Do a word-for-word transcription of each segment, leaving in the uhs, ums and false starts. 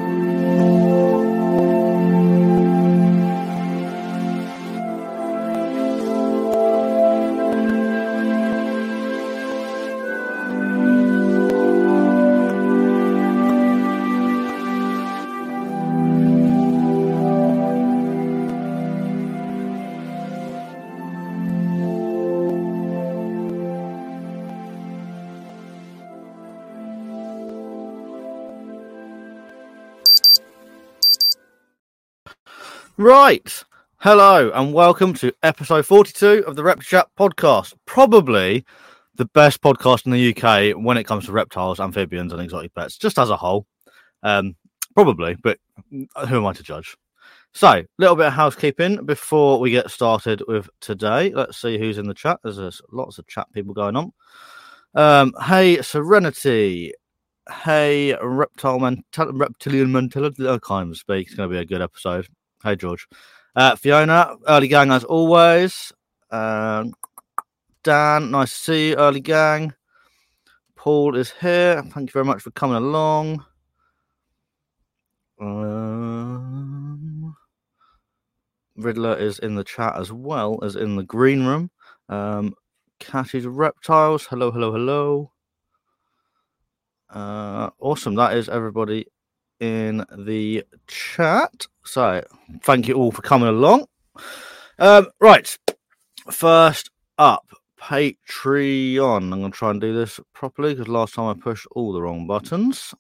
Right. Hello and welcome to episode forty-two of the Reptile Chat podcast. Probably the best podcast in the U K when it comes to reptiles, amphibians and exotic pets, just as a whole. Um, probably, but who am I to judge? So, a little bit of housekeeping before we get started with today. Let's see who's in the chat. There's, there's lots of chat people going on. Um, hey, Serenity. Hey, Reptile Mental- Reptilian Mentality. I can't even speak. It's going to be a good episode. Hey, George. Uh, Fiona, early gang as always. Um, Dan, nice to see you, early gang. Paul is here. Thank you very much for coming along. Um, Riddler is in the chat as well as in the green room. Um, Catty's Reptiles. Hello, hello, hello. Uh, awesome. That is everybody in the chat. So thank you all for coming along. Um, right. First up, Patreon. I'm going to try and do this properly because last time I pushed all the wrong buttons.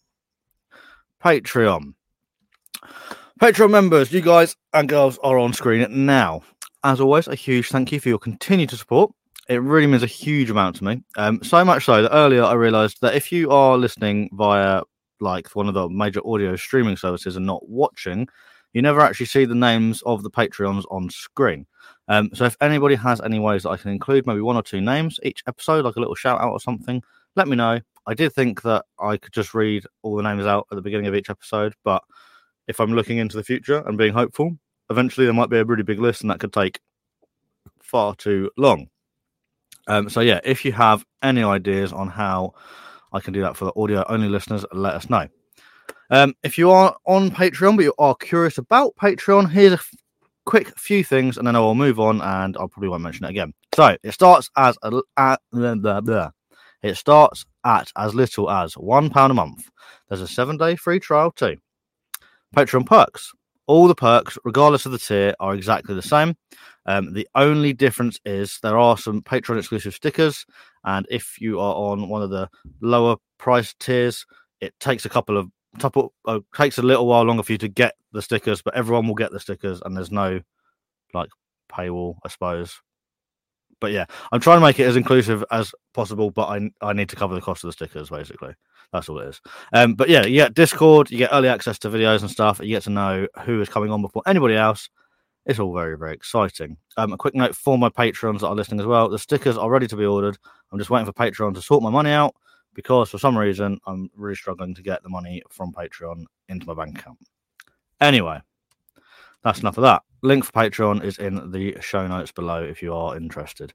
Patreon. Patreon members, you guys and girls are on screen now. As always, a huge thank you for your continued support. It really means a huge amount to me. Um, so much so that earlier I realised that if you are listening via like one of the major audio streaming services and not watching, you never actually see the names of the Patreons on screen. Um, so if anybody has any ways that I can include maybe one or two names each episode, like a little shout out or something, let me know. I did think that I could just read all the names out at the beginning of each episode, but if I'm looking into the future and being hopeful, eventually there might be a really big list and that could take far too long. Um, so yeah, if you have any ideas on how I can do that for the audio only listeners, let us know. Um, if you are on Patreon, but you are curious about Patreon, here's a f- quick few things, and then I will move on, and I probably won't mention it again. So it starts as a, at, blah, blah, blah. It starts at as little as one pound a month. There's a seven-day free trial too. Patreon perks. All the perks, regardless of the tier, are exactly the same. Um, the only difference is there are some Patreon exclusive stickers, and if you are on one of the lower price tiers, it takes a couple of couple, uh, takes a little while longer for you to get the stickers, but everyone will get the stickers, and there's no like paywall, I suppose. But yeah, I'm trying to make it as inclusive as possible, but I I need to cover the cost of the stickers, basically. That's all it is. Um, but yeah, you get Discord, you get early access to videos and stuff. You get to know who is coming on before anybody else. It's all very, very exciting. Um, a quick note for my patrons that are listening as well. The stickers are ready to be ordered. I'm just waiting for Patreon to sort my money out because for some reason I'm really struggling to get the money from Patreon into my bank account. Anyway, that's enough of that. Link for Patreon is in the show notes below if you are interested.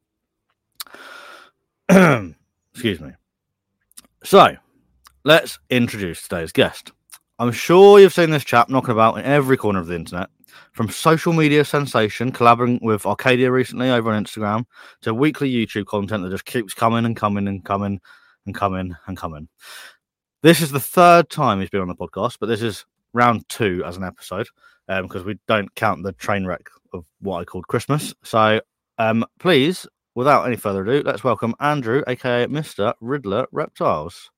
Excuse me. So, let's introduce today's guest. I'm sure you've seen this chap knocking about in every corner of the internet, from social media sensation, collaborating with Arcadia recently over on Instagram, to weekly YouTube content that just keeps coming and coming and coming and coming and coming. This is the third time he's been on the podcast, but this is round two as an episode, um, because we don't count the train wreck of what I called Christmas. So, um, please, without any further ado, let's welcome Andrew, aka Mister Riddler Reptiles.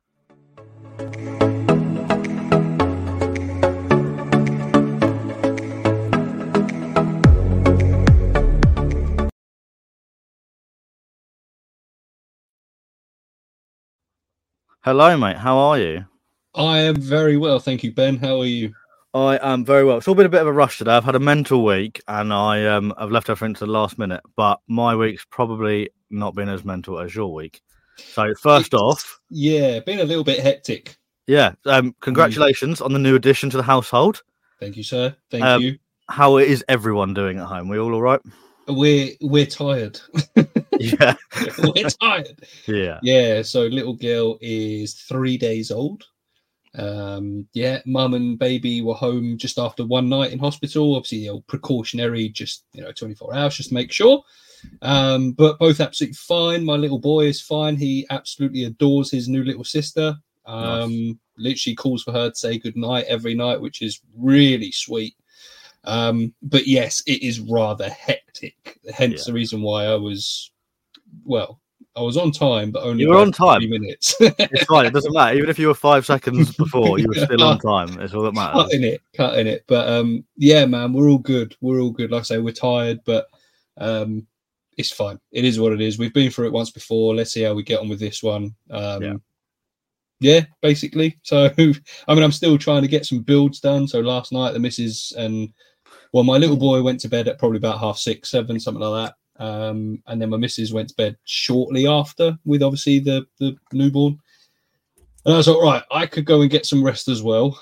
Hello, mate. How are you? I am very well, thank you, Ben. How are you? I am very well. It's all been a bit of a rush today. I've had a mental week, and I um I've left everything to the last minute. But my week's probably not been as mental as your week. So first It's, off, yeah, been a little bit hectic. Yeah, um, congratulations mm. on the new addition to the household. Thank you, sir. Thank um, you. How is everyone doing at home? We all all right? We're we're tired. Yeah, we're tired. Yeah, yeah. So little girl is three days old. Um, yeah, mum and baby were home just after one night in hospital. Obviously, you know, precautionary, just you know, twenty-four hours just to make sure. Um, but both absolutely fine. My little boy is fine. He absolutely adores his new little sister. Um, Nice. Literally calls for her to say good night every night, which is really sweet. Um, but yes, it is rather hectic. Hence Yeah. the reason why I was, well, I was on time, but only You were by on time. three minutes. It's fine. It doesn't matter. Even if you were five seconds before, you were still on time. It's all that matters. Cutting it, cutting it. But um, yeah, man, we're all good. We're all good. Like I say, we're tired, but um, it's fine. It is what it is. We've been through it once before. Let's see how we get on with this one. Um, Yeah. yeah, basically. So, I mean, I'm still trying to get some builds done. So last night, the missus and well, my little boy went to bed at probably about half six, seven, something like that. Um, and then my missus went to bed shortly after with obviously the, the newborn. And I was like, right, I could go and get some rest as well.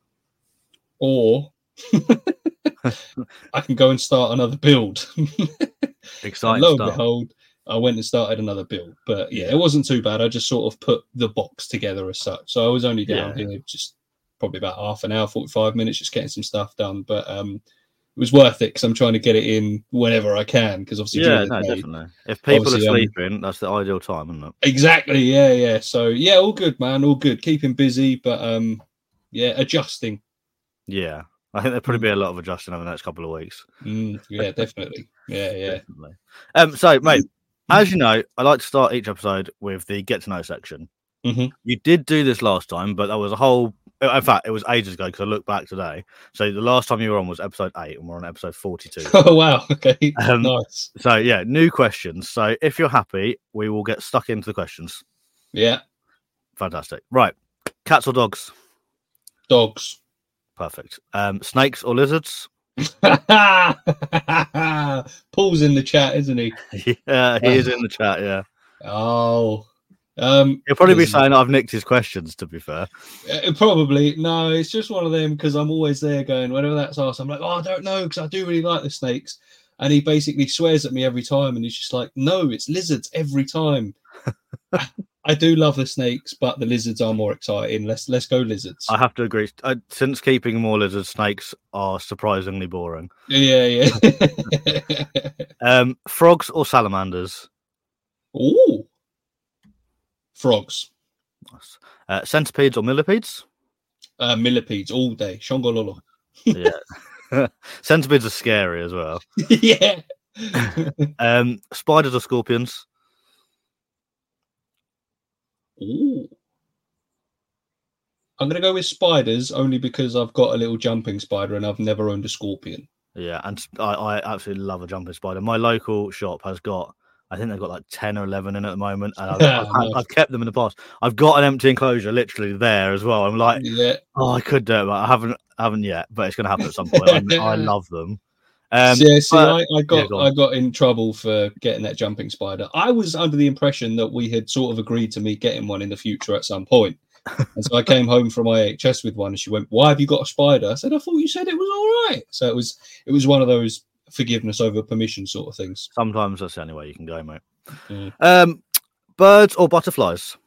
Or I can go and start another build. Exciting Lo and stuff. behold, I went and started another build. But yeah, it wasn't too bad. I just sort of put the box together as such. So I was only down Yeah. here just probably about half an hour, forty-five minutes, just getting some stuff done. But um, it was worth it because I'm trying to get it in whenever I can. Because obviously, Yeah, during the no, day, definitely. If people are obviously, um, sleeping, that's the ideal time, isn't it? exactly. Yeah, yeah. So yeah, all good, man. All good. Keeping busy, but um, yeah, adjusting. Yeah. I think there'll probably Mm. be a lot of adjusting over the next couple of weeks. Mm, yeah, definitely. Yeah, yeah. Definitely. Um, so, mate, as you know, I like to start each episode with the get to know section. Mhm. You did do this last time, but that was a whole. In fact, it was ages ago because I looked back today. So the last time you were on was episode eight, and we're on episode forty-two. Oh wow. Okay. Um, Nice. So yeah, new questions. So if you're happy, we will get stuck into the questions. Yeah. Fantastic. Right, cats or dogs? Dogs. Perfect. Um, snakes or lizards? Paul's in the chat, isn't he? Yeah, he is in the chat. Yeah, Oh. Um, he'll probably be listen, saying I've nicked his questions. To be fair, uh, probably no. It's just one of them because I'm always there going whenever that's asked. I'm like, oh, I don't know because I do really like the snakes, and he basically swears at me every time, and he's just like, no, it's lizards every time. I do love the snakes, but the lizards are more exciting. Let's let's go lizards. I have to agree. Uh, since keeping more lizards, snakes are surprisingly boring. Yeah, yeah. Um, frogs or salamanders? Ooh, frogs, Nice. Uh, centipedes or millipedes? uh, millipedes all day. Shongololo. Yeah. Centipedes are scary as well. Yeah. Um, spiders or scorpions? Ooh. I'm gonna go with spiders only because I've got a little jumping spider and I've never owned a scorpion. Yeah, and I, I absolutely love a jumping spider. My local shop has got, I think they've got like ten or eleven in at the moment, and I've, I've, Nice. I've kept them in the past. I've got an empty enclosure literally there as well. I'm like, Yeah. oh, I could do it, but I haven't, haven't yet. But it's going to happen at some point. I, I love them. Um, yeah, see, but- I, I got go on. I got in trouble for getting that jumping spider. I was under the impression that we had sort of agreed to me getting one in the future at some point. And so I came home from I H S with one, and she went, "Why have you got a spider?" I said, "I thought you said it was all right." So it was it was one of those forgiveness over permission sort of things. Sometimes that's the only way you can go, mate. Mm. Um, birds or butterflies?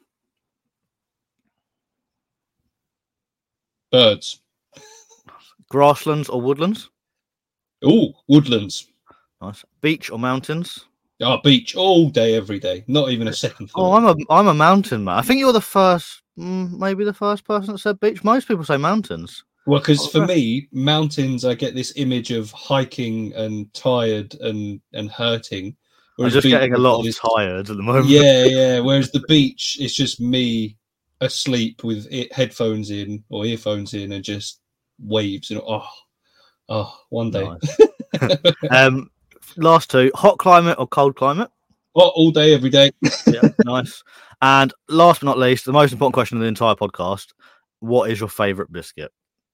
Birds. Grasslands or woodlands? Ooh, woodlands. Nice. Beach or mountains? Oh, beach all day, every day. Not even a second Oh, thought. I'm a I'm a mountain man. I think you're the first, mm, maybe the first person that said beach. Most people say mountains. Well, because for Okay. me, mountains, I get this image of hiking and tired and and hurting. I'm whereas just beach getting a lot of is- tired at the moment. Yeah, yeah. Whereas the beach is just me asleep with it, headphones in or earphones in and just waves and oh, oh, one day. Nice. um, last two: hot climate or cold climate? Oh, all day, every day. Yeah, nice. And last but not least, the most important question of the entire podcast: what is your favourite biscuit?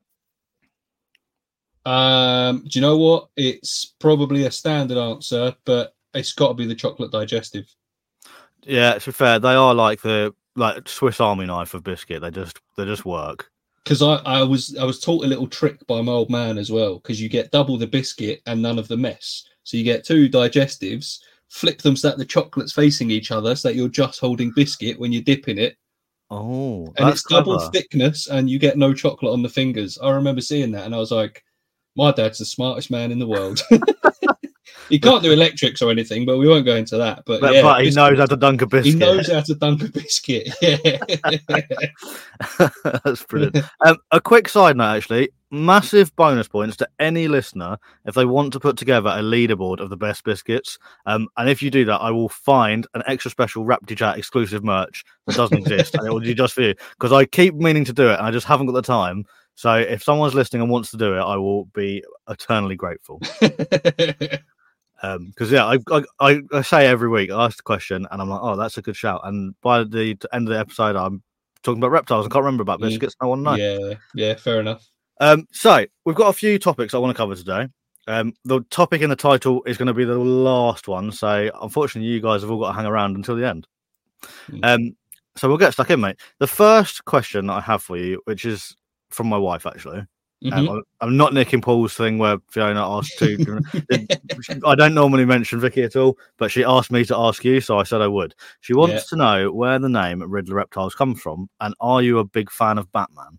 Um, do you know what? It's probably a standard answer, but it's got to be the chocolate digestive. Yeah, to be fair, they are like the like Swiss Army knife of biscuit. They just they just work. Because I, I was I was taught a little trick by my old man as well. Because you get double the biscuit and none of the mess. So you get two digestives, flip them so that the chocolate's facing each other, so that you're just holding biscuit when you're dipping it. Oh, and that's it's double clever. thickness, and you get no chocolate on the fingers. I remember seeing that, and I was like, my dad's the smartest man in the world. He can't do electrics or anything, but we won't go into that. But, But, yeah, but he knows biscuits. how to dunk a biscuit. He knows how to dunk a biscuit. Yeah. That's brilliant. Um, a quick side note, actually, massive bonus points to any listener if they want to put together a leaderboard of the best biscuits. Um, and if you do that, I will find an extra special Rapty Chat exclusive merch that doesn't exist, and it will be just for you. Because I keep meaning to do it, and I just haven't got the time. So if someone's listening and wants to do it, I will be eternally grateful. Because um, yeah, I, I I say every week I ask the question and I'm like, oh, that's a good shout. And by the end of the episode, I'm talking about reptiles. I can't remember about biscuits. Mm. No one knows. Yeah, yeah, fair enough. Um, so we've got a few topics I want to cover today. Um, the topic in the title is going to be the last one. So unfortunately, you guys have all got to hang around until the end. Mm. Um, so we'll get stuck in, mate. The first question that I have for you, which is from my wife, actually. Mm-hmm. Um, I'm not nicking Paul's thing where Fiona asked to. I don't normally mention Vicky at all, but she asked me to ask you, so I said I would. She wants yeah. to know where the name Riddler Reptiles comes from, and are you a big fan of Batman?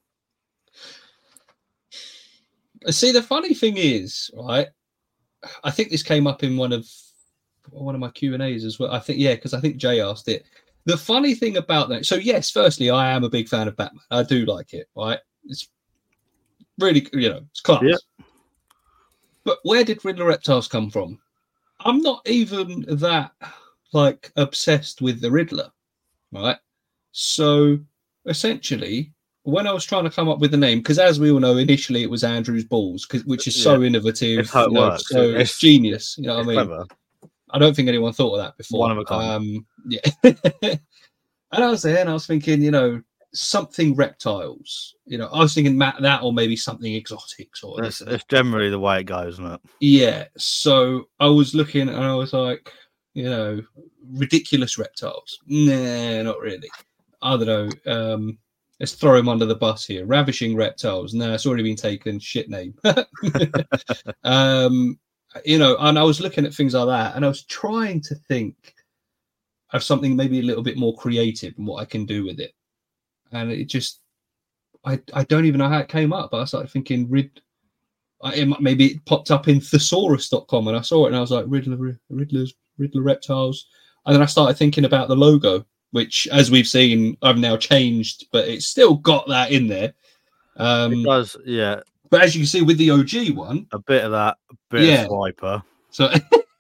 See, the funny thing is, right? I think this came up in one of one of my Q and A's as well. I think, yeah, because I think Jay asked it. The funny thing about that, so yes, firstly, I am a big fan of Batman. I do like it, right? It's really, you know, it's class. Yep. But where did Riddler Reptiles come from? I'm not even that, like, obsessed with the Riddler, right? So, essentially, when I was trying to come up with the name, because as we all know, initially it was Andrew's Balls, which is so yeah. innovative. It's how it you know, works. So it's, it's genius. You know what I mean? Clever. I don't think anyone thought of that before. One of a kind. Um, yeah. And I was there and I was thinking, you know, something reptiles. You know, I was thinking that or maybe something exotic. Sort of. It's, it's generally the way it goes, isn't it? Yeah. So I was looking and I was like, you know, ridiculous reptiles. Nah, not really. I don't know. Um, let's throw him under the bus here. Ravishing reptiles. Nah, it's already been taken. Shit name. um, you know, and I was looking at things like that and I was trying to think of something maybe a little bit more creative and what I can do with it. And it just, I I don't even know how it came up, but I started thinking, Rid, it, maybe it popped up in thesaurus dot com and I saw it and I was like, Riddler, Riddlers, Riddler Reptiles. And then I started thinking about the logo, which, as we've seen, I've now changed, but it's still got that in there. Um, it does, yeah. But as you can see with the O G one, a bit of that, a bit yeah. of Swiper. So,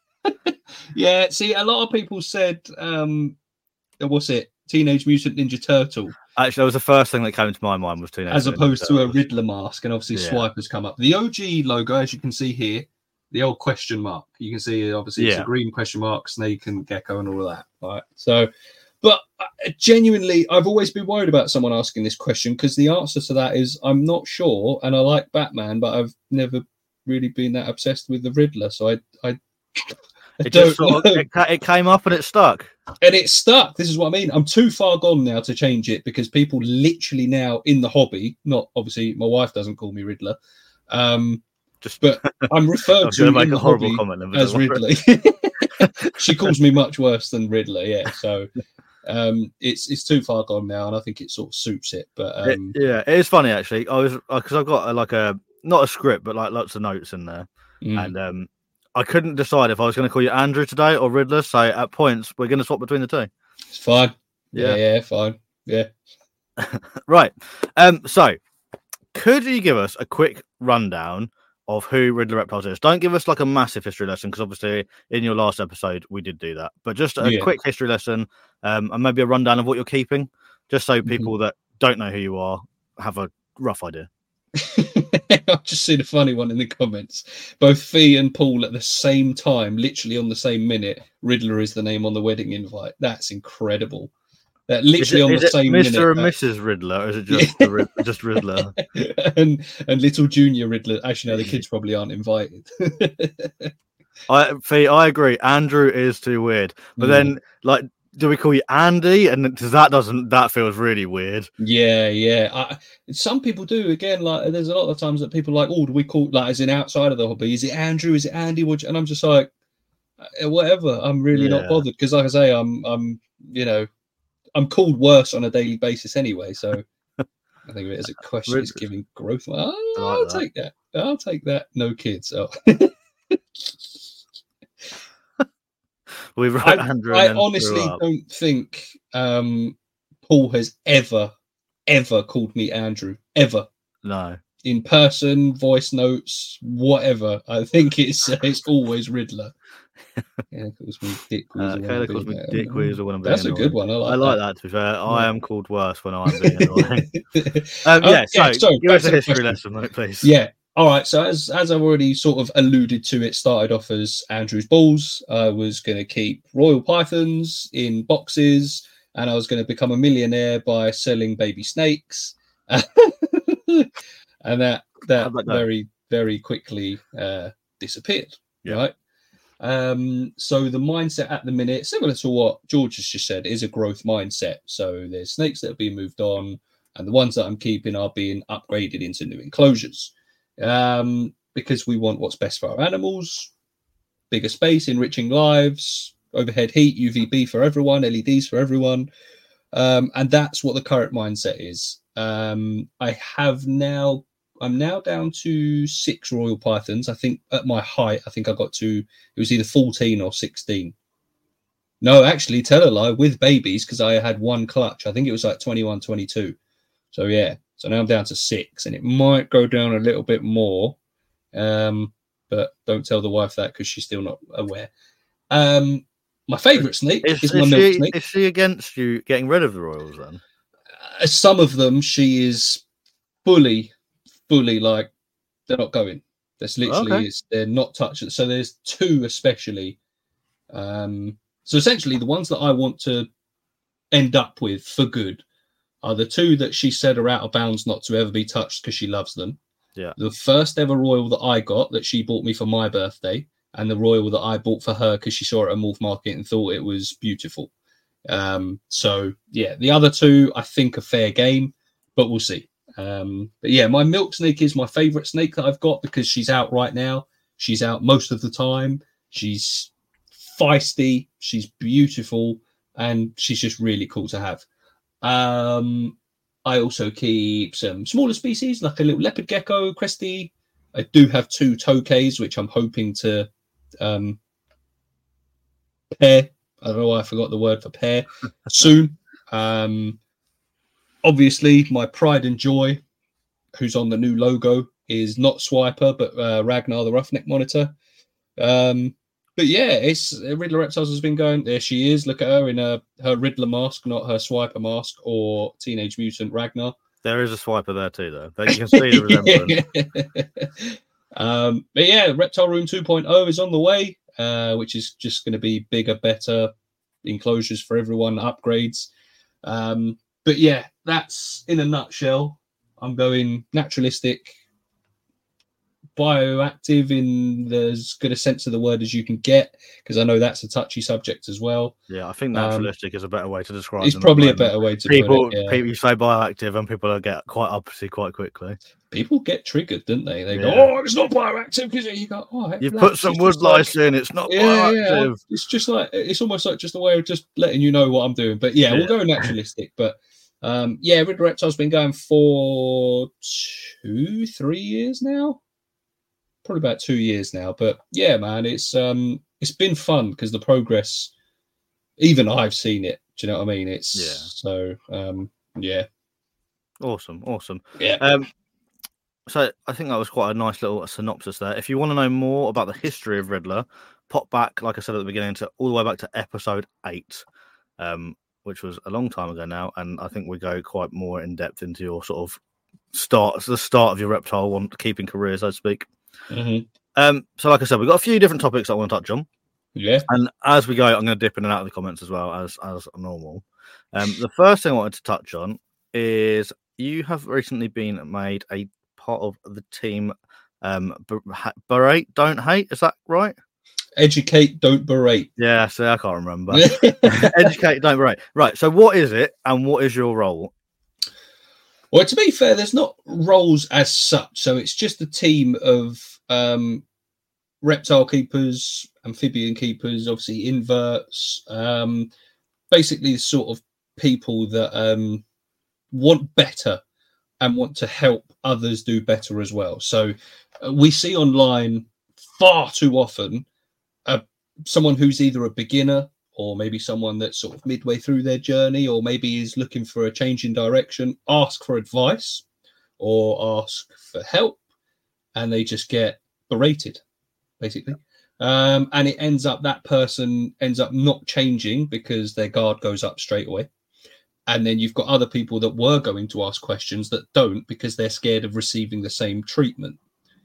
yeah, see, a lot of people said, um, what's it? Teenage Mutant Ninja Turtle. Actually, that was the first thing that came to my mind was Teenage As Mutant opposed Ninja to Turtles. a Riddler mask, and obviously yeah. Swiper's come up. The O G logo, as you can see here, the old question mark. You can see, obviously, yeah. it's a green question mark, snake and gecko and all of that. Right? So, but uh, genuinely, I've always been worried about someone asking this question because the answer to that is I'm not sure, and I like Batman, but I've never really been that obsessed with the Riddler. So I, I, I it just sort of, it, it came up and it stuck, and it stuck. This is what I mean. I'm too far gone now to change it because people literally now in the hobby, not obviously my wife doesn't call me Riddler, um, just but I'm referred to make in a the horrible hobby comment as Ridley. She calls me much worse than Riddler. Yeah, so. Um, it's it's too far gone now, and I think it sort of suits it. But um, it, yeah, it is funny actually. I was because I've got a, like a not a script, but like lots of notes in there, mm. and um, I couldn't decide if I was going to call you Andrew today or Riddler. So at points, we're going to swap between the two. It's fine. Yeah, yeah, yeah fine. Yeah. Right. Um. So, could you give us a quick rundown of who Riddler Reptiles is? Don't give us like a massive history lesson because obviously in your last episode we did do that, but just a yeah. quick history lesson um, and maybe a rundown of what you're keeping, just so people mm-hmm. that don't know who you are have a rough idea. I've just seen a funny one in the comments. Both Fee and Paul at the same time, literally on the same minute, Riddler is the name on the wedding invite. That's incredible. That literally it, on the same Mister minute. and Missus Riddler, or is it just yeah. the, just Riddler? and and little Junior Riddler. Actually, no, the kids probably aren't invited. I, Fee, I agree. Andrew is too weird, but mm. then like, do we call you Andy? And does that doesn't that feels really weird? Yeah, yeah. I, some people do. Again, like there's a lot of times that people are like, oh, do we call like as in outside of the hobby? Is it Andrew? Is it Andy? And I'm just like, whatever. I'm really yeah. not bothered because, like I say, I'm I'm you know. I'm called worse on a daily basis anyway. So I think of it as a question Rid- is giving growth. Oh, I I'll like that. take that. I'll take that. No kids. Oh. We've I, wrote Andrew. I and then honestly threw up. don't think um, Paul has ever, ever called me Andrew. Ever. No. In person, voice notes, whatever. I think it's uh, it's always Riddler. Yeah, calls me Dick Uh, Weasel. when Kayla I'm calls being me bad. Dick Weasel when I'm being That's a annoying. good one. I like I like that. that. To be fair, Yeah. I am called worse when I'm being annoying. um, Uh, yeah, so, yeah, so give back us to a the history question. lesson, mate, please. Yeah. All right. So as as I've already sort of alluded to, it started off as Andrew's balls. I was going to keep royal pythons in boxes, and I was going to become a millionaire by selling baby snakes. And that that How'd that go? very very quickly uh, disappeared. Yeah. Right. Um, so the mindset at the minute, similar to what George has just said, is a growth mindset. So there's snakes that are being moved on, and the ones that I'm keeping are being upgraded into new enclosures. Um, because we want what's best for our animals, bigger space, enriching lives, overhead heat, U V B for everyone, L E Ds for everyone. Um, and that's what the current mindset is. Um, I have now, I'm now down to six royal pythons. I think at my height, I think I got to, it was either fourteen or sixteen. No, actually, tell a lie, with babies, because I had one clutch. I think it was like twenty-one, twenty-two. So yeah, so now I'm down to six, and it might go down a little bit more. Um, but don't tell the wife that because she's still not aware. Um, my favourite snake Is, is, is my milk she, snake. is she against you getting rid of the royals then? Uh, some of them, she is fully, fully like they're not going. That's literally Okay. it's, they're not touching. So there's two especially. Um, so essentially, the ones that I want to end up with for good are the two that she said are out of bounds not to ever be touched because she loves them. Yeah. The first ever royal that I got that she bought me for my birthday, and the royal that I bought for her because she saw it at Morph Market and thought it was beautiful. Um, so yeah, the other two I think are fair game, but we'll see. Um, but yeah, my milk snake is my favorite snake that I've got because she's out right now. She's out most of the time. She's feisty. She's beautiful, and she's just really cool to have. Um, I also keep some smaller species like a little leopard gecko, cresty. I do have two tokays, which I'm hoping to um, pair. I don't know why I forgot the word for pair soon. Um, obviously, my pride and joy, who's on the new logo, is not Swiper, but uh, Ragnar, the Roughneck Monitor. Um, but yeah, it's Riddler Reptiles has been going. There she is. Look at her in her, her Riddler mask, not her Swiper mask or Teenage Mutant Ragnar. There is a swiper there too, though. But you can see the resemblance. um, but yeah, Reptile Room two point oh is on the way, uh, which is just going to be bigger, better enclosures for everyone, upgrades. Um, but yeah, that's in a nutshell. I'm going naturalistic, bioactive in the, as good a sense of the word as you can get, because I know that's a touchy subject as well. Yeah, I think Um, naturalistic is a better way to describe it. It's probably a better way to people, put it. Yeah. people, you say bioactive, and people get quite uppity quite quickly. People get triggered, don't they? They Yeah. go, "Oh, it's not bioactive," because you go, "Oh, You've relax, put some it's wood just like- lice in. It's not Yeah, bioactive. yeah. It's just like it's almost like just a way of just letting you know what I'm doing." But yeah, Yeah. we'll go naturalistic. But um, yeah, Riddler Reptile's been going for two, three years now. Probably about two years now. But yeah, man, it's um, it's been fun because the progress, even I've seen it. Do you know what I mean? It's Yeah. so um, yeah, Awesome, awesome. yeah. Um, so I think that was quite a nice little synopsis there. If you want to know more about the history of Riddler, pop back, like I said at the beginning, to all the way back to episode eight, um, which was a long time ago now, and I think we go quite more in depth into your sort of start, the start of your reptile one keeping career, so to speak. Mm-hmm. Um, so like I said, we've got a few different topics I want to touch on. Yeah. And as we go, I'm going to dip in and out of the comments as well as as normal. Um, the first thing I wanted to touch on is you have recently been made a part of the team. Um, berate, don't hate. Is that right? Educate, don't berate. Yeah, see, I can't remember. Educate, don't berate. Right. So, what is it, and what is your role? Well, to be fair, there's not roles as such. So it's just a team of um, reptile keepers, amphibian keepers, obviously inverts, um, basically the sort of people that um, want better and want to help others do better as well. So uh, we see online far too often uh, someone who's either a beginner or maybe someone that's sort of midway through their journey, or maybe is looking for a change in direction, ask for advice or ask for help, and they just get berated, basically. Um, and it ends up, that person ends up not changing because their guard goes up straight away. And then you've got other people that were going to ask questions that don't because they're scared of receiving the same treatment.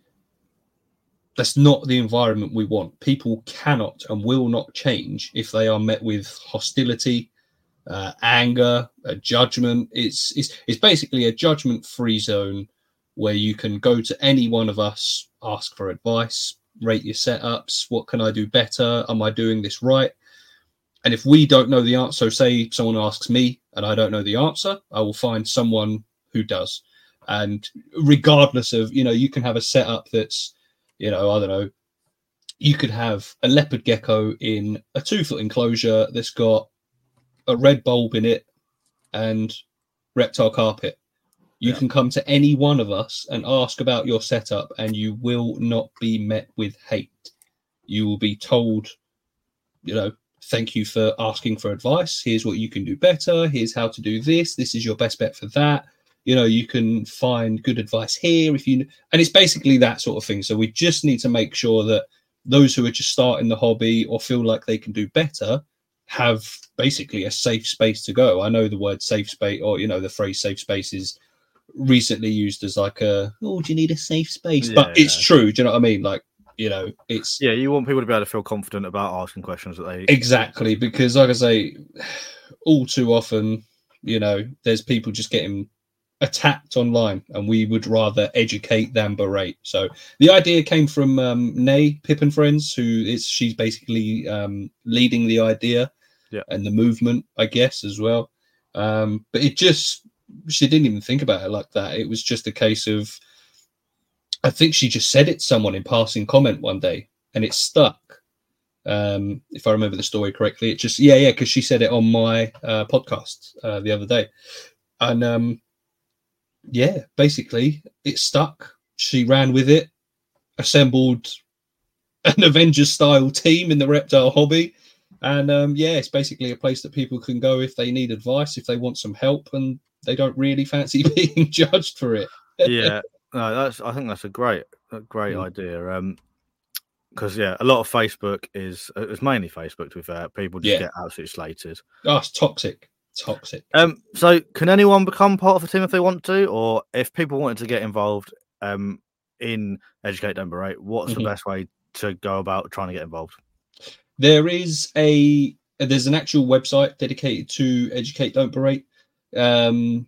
That's not the environment we want. People cannot and will not change if they are met with hostility, uh, anger, a judgment. It's, it's, it's basically a judgment-free zone where you can go to any one of us, ask for advice, rate your setups. What can I do better? Am I doing this right? And if we don't know the answer, so say someone asks me and I don't know the answer, I will find someone who does. And regardless of, you know, you can have a setup that's, you know, I don't know, you could have a leopard gecko in a two foot enclosure that's got a red bulb in it and reptile carpet. You yeah. can come to any one of us and ask about your setup and you will not be met with hate. You will be told, you know, thank you for asking for advice. Here's what you can do better. Here's how to do this. This is your best bet for that. You know, you can find good advice here if you, and it's basically that sort of thing. So we just need to make sure that those who are just starting the hobby or feel like they can do better have basically a safe space to go. I know the word safe space, or, you know, the phrase safe space is recently used as like a, oh, do you need a safe space? Yeah, but it's true. Do you know what I mean? Like, you know, it's, yeah, you want people to be able to feel confident about asking questions that they exactly, because like I say, all too often, you know, there's people just getting attacked online, and we would rather educate than berate. So the idea came from um Nay Pip and Friends, who is she's basically um leading the idea yeah. and the movement, I guess, as well. Um but it just, she didn't even think about it like that. It was just a case of, I think she just said it to someone in passing comment one day and it stuck. Um if I remember the story correctly, it just yeah yeah because she said it on my uh podcast uh, the other day, and um yeah, basically it stuck. She ran with it, assembled an Avengers style team in the reptile hobby, and um yeah, it's basically a place that people can go if they need advice, if they want some help and they don't really fancy being judged for it. Yeah, no, that's, I think that's a great a great mm. idea. Um because yeah, a lot of Facebook is, it's mainly Facebook, to be fair, people just yeah. get absolutely slated. Oh, it's toxic. Toxic. Um, so can anyone become part of a team if they want to, or if people wanted to get involved um in Educate Don't Berate, what's mm-hmm. the best way to go about trying to get involved? There is a there's an actual website dedicated to Educate Don't Berate, um,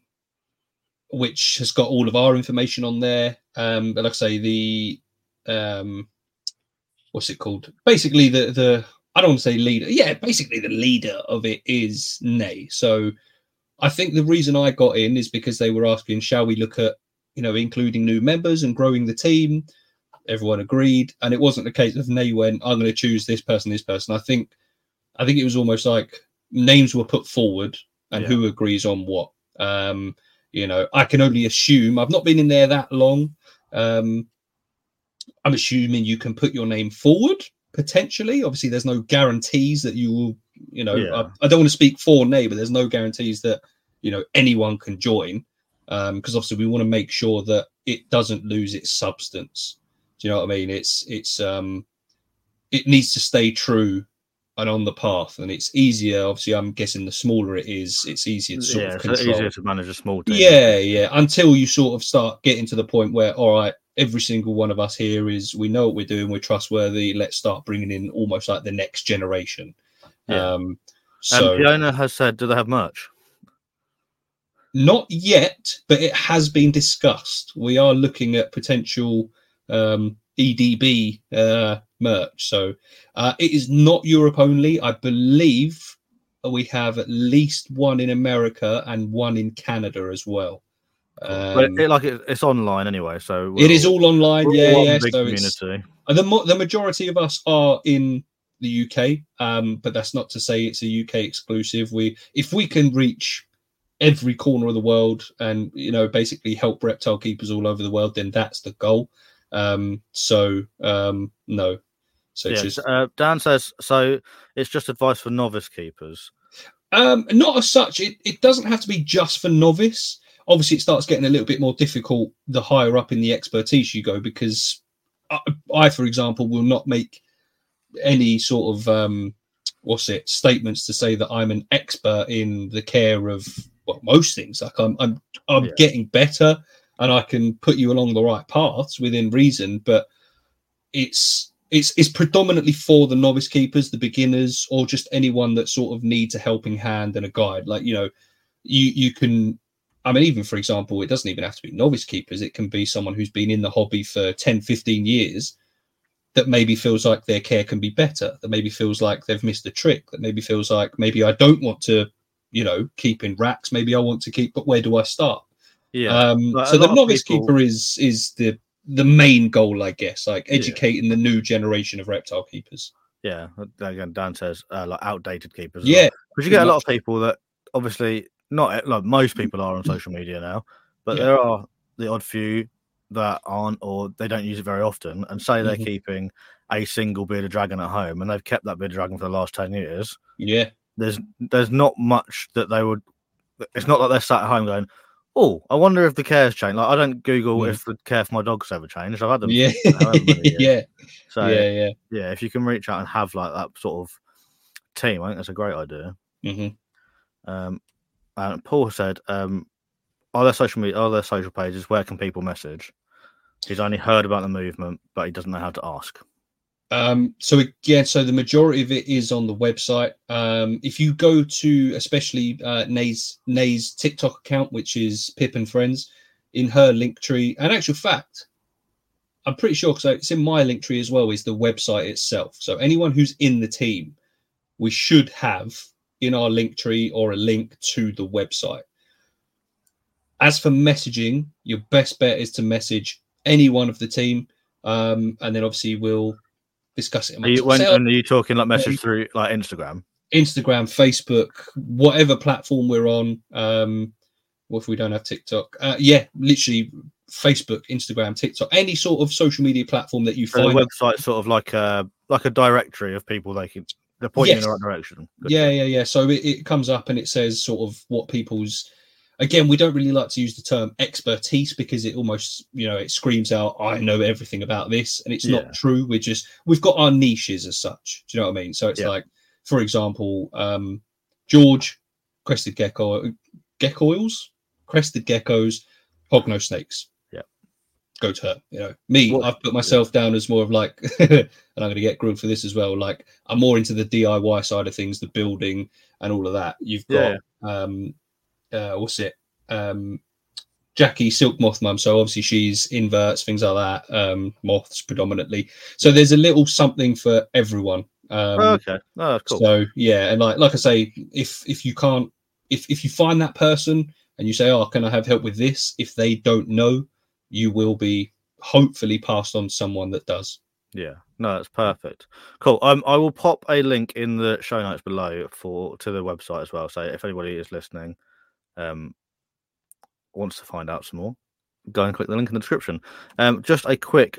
which has got all of our information on there. Um, but like I say, the um, what's it called? Basically, the the I don't want to say leader. Yeah, basically the leader of it is Nay. So I think the reason I got in is because they were asking, shall we look at, you know, including new members and growing the team? Everyone agreed. And it wasn't the case of Nay went, I'm going to choose this person, this person. I think, I think it was almost like names were put forward and yeah. who agrees on what. Um, you know, I can only assume, I've not been in there that long. Um, I'm assuming you can put your name forward. Potentially, obviously, there's no guarantees that you will, you know, yeah. I, I don't want to speak for Nay, but there's no guarantees that, you know, anyone can join. Um, because obviously we want to make sure that it doesn't lose its substance. Do you know what I mean? It's, it's, um, it needs to stay true and on the path, and it's easier. Obviously, I'm guessing the smaller it is, it's easier to sort yeah, of control. It's easier to manage a small team. Yeah, yeah. Until you sort of start getting to the point where, all right, every single one of us here is, we know what we're doing, we're trustworthy. Let's start bringing in almost like the next generation. Yeah. Um, so um, Fiona has said, do they have merch? Not yet, but it has been discussed. We are looking at potential um, E D B uh, merch. So uh, it is not Europe only. I believe we have at least one in America and one in Canada as well. Um, but it, like it, it's online anyway, so it is all online. Yeah, yeah. So community. it's, the the majority of us are in the U K, um, but that's not to say it's a U K exclusive. We, if we can reach every corner of the world and, you know, basically help reptile keepers all over the world, then that's the goal. Um, so um, no, so it's Yeah, just uh, Dan says so. It's just advice for novice keepers. um, not as such. It, it doesn't have to be just for novice. Obviously, it starts getting a little bit more difficult the higher up in the expertise you go, because I, I for example, will not make any sort of um, what's it statements to say that I'm an expert in the care of, well, most things. Like I'm, I'm, I'm Yeah. getting better, and I can put you along the right paths within reason. But it's it's it's predominantly for the novice keepers, the beginners, or just anyone that sort of needs a helping hand and a guide. Like, you know, you you can. I mean, even for example, it doesn't even have to be novice keepers. It can be someone who's been in the hobby for ten, fifteen years that maybe feels like their care can be better, that maybe feels like they've missed a trick, that maybe feels like maybe I don't want to, you know, keep in racks. Maybe I want to keep, but where do I start? Yeah. Um, But a so the lot of novice people- keeper is is the the main goal, I guess, like Yeah. educating the new generation of reptile keepers. Yeah, again, Dan says uh, like outdated keepers. Yeah, because you get a pretty lot much. of people that obviously not like most people are on social media now, but Yeah. there are the odd few that aren't, or they don't use it very often, and say they're Mhm. keeping a single bearded dragon at home, and they've kept that bearded dragon for the last ten years. Yeah, There's there's not much that they would. It's not like they're sat at home going, "Oh, I wonder if the care's changed." Like I don't Google Mm. if the care for my dog's ever changed. I've had them. yeah, for however many years. yeah, So yeah, yeah. yeah, if you can reach out and have like that sort of team, I think that's a great idea. hmm Um, and Paul said, um, "Are there social media? Are there social pages? Where can people message?" He's only heard about the movement, but he doesn't know how to ask. Um, so again, so the majority of it is on the website. Um, if you go to especially uh, Nay's Nay's TikTok account, which is Pip and Friends, in her link tree, and actual fact, I'm pretty sure because it's in my link tree as well, is the website itself. So anyone who's in the team, we should have in our link tree or a link to the website. As for messaging, your best bet is to message any one of the team, um, and then obviously we'll discuss it Are you, amongst when, ourselves. and are you talking like message Yeah. through like Instagram? Instagram, Facebook, whatever platform we're on. Um, what if we don't have TikTok? Uh, yeah, literally Facebook, Instagram, TikTok, any sort of social media platform that you So find. the website's sort of like a like a directory of people they can they're pointing Yes. in the right direction. Good Yeah, job. yeah, yeah. So it, it comes up and it says sort of what people's. Again, we don't really like to use the term expertise because it almost, you know, it screams out, I know everything about this. And it's Yeah. not true. We're just, we've got our niches as such. Do you know what I mean? So it's Yeah. like, for example, um, George, crested gecko, geckoils, crested geckos, hognose snakes. Yeah. Go to her. You know, me, What- I've put myself down as more of like, and I'm going to get grilled for this as well. Like, I'm more into the D I Y side of things, the building and all of that. You've got, Yeah. um, uh, what's it? Um, Jackie Silk Moth Mum. So obviously she's inverts, things like that, um, moths predominantly. So there's a little something for everyone. Um, Oh, okay. Oh, cool. So yeah, and like like I say, if if you can't, if if you find that person and you say, "Oh, can I have help with this?" If they don't know, you will be hopefully passed on to someone that does. Yeah, no, that's perfect. Cool. Um, I will pop a link in the show notes below for to the website as well. So if anybody is listening, um, wants to find out some more, go and click the link in the description. Um, just a quick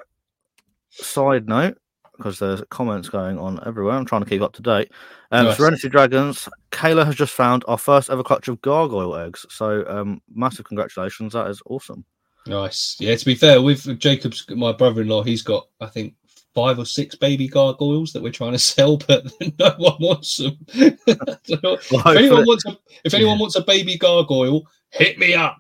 side note, because there's comments going on everywhere. I'm trying to keep up to date. Um, Nice. Serenity Dragons, Kayla has just found our first ever clutch of gargoyle eggs. So um, massive congratulations. That is awesome. Nice. Yeah, to be fair, with Jacob's, my brother-in-law, he's got, I think, five or six baby gargoyles that we're trying to sell, but no one wants them. So, if anyone wants a, if anyone Yeah. wants a baby gargoyle, hit me up.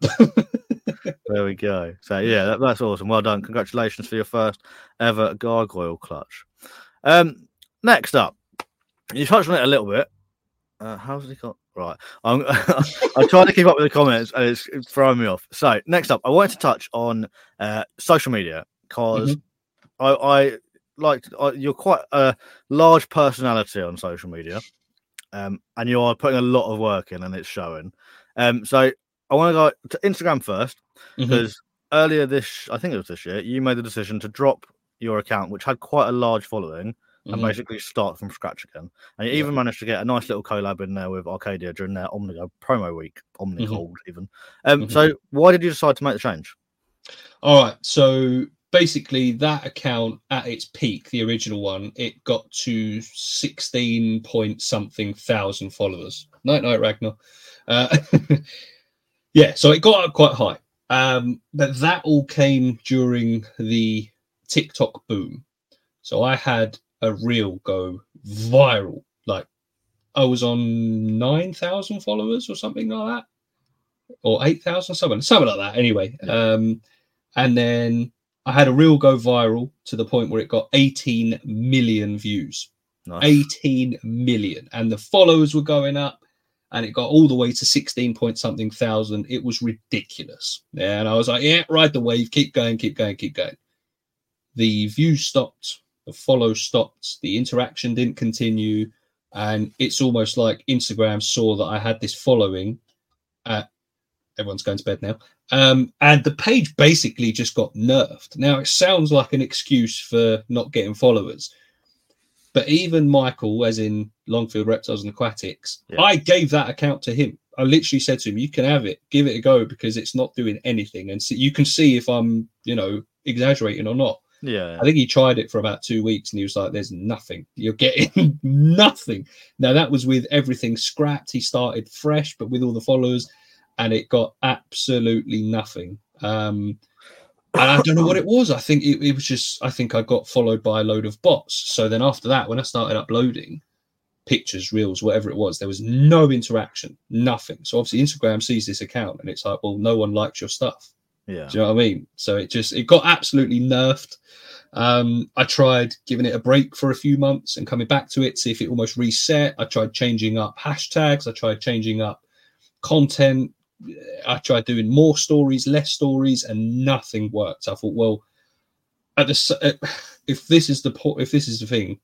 There we go. So yeah, that, that's awesome. Well done. Congratulations for your first ever gargoyle clutch. Um, next up, you touched on it a little bit. Uh, how's it got? Right, I'm I'm trying to keep up with the comments, and it's, it's throwing me off. So next up, I wanted to touch on uh, social media because I, I like I, you're quite a large personality on social media, um, and you are putting a lot of work in, and it's showing. Um, so I want to go to Instagram first because earlier this, I think it was this year, you made the decision to drop your account, which had quite a large following, and Mhm. basically start from scratch again. And you Yeah. even managed to get a nice little collab in there with Arcadia during their Omnigo promo week, Mhm. Omnigold even. Um, Mhm. So why did you decide to make the change? All right. So basically, that account at its peak, the original one, it got to sixteen point something thousand followers. Night, night, Ragnar. Uh, yeah. So it got up quite high. Um, but that all came during the TikTok boom. So I had a reel go viral. Like I was on nine thousand followers or something like that, or eight thousand, something, something like that. Anyway, Yeah. um, and then I had a reel go viral to the point where it got eighteen million views. Nice. eighteen million, and the followers were going up, and it got all the way to sixteen point something thousand. It was ridiculous. Yeah, and I was like, yeah, ride the wave, keep going, keep going, keep going. The views stopped, the follows stopped, the interaction didn't continue, and it's almost like Instagram saw that I had this following. At, everyone's going to bed now, um, and the page basically just got nerfed. Now it sounds like an excuse for not getting followers, but even Michael, as in Longfield Reptiles and Aquatics, Yeah. I gave that account to him. I literally said to him, "You can have it, give it a go, because it's not doing anything, and so you can see if I'm, you know, exaggerating or not." Yeah. I think he tried it for about two weeks and he was like, there's nothing. You're getting nothing. Now, that was with everything scrapped. He started fresh, but with all the followers, and it got absolutely nothing. Um, and I don't know what it was. I think it, it was just, I think I got followed by a load of bots. So then after that, when I started uploading pictures, reels, whatever it was, there was no interaction, nothing. So obviously Instagram sees this account and it's like, well, no one likes your stuff. Yeah. Do you know what I mean? So it just, it got absolutely nerfed. Um, I tried giving it a break for a few months and coming back to it, see if it almost reset. I tried changing up hashtags. I tried changing up content. I tried doing more stories, less stories, and nothing worked. I thought, well, at the, if this is the if this is the thing,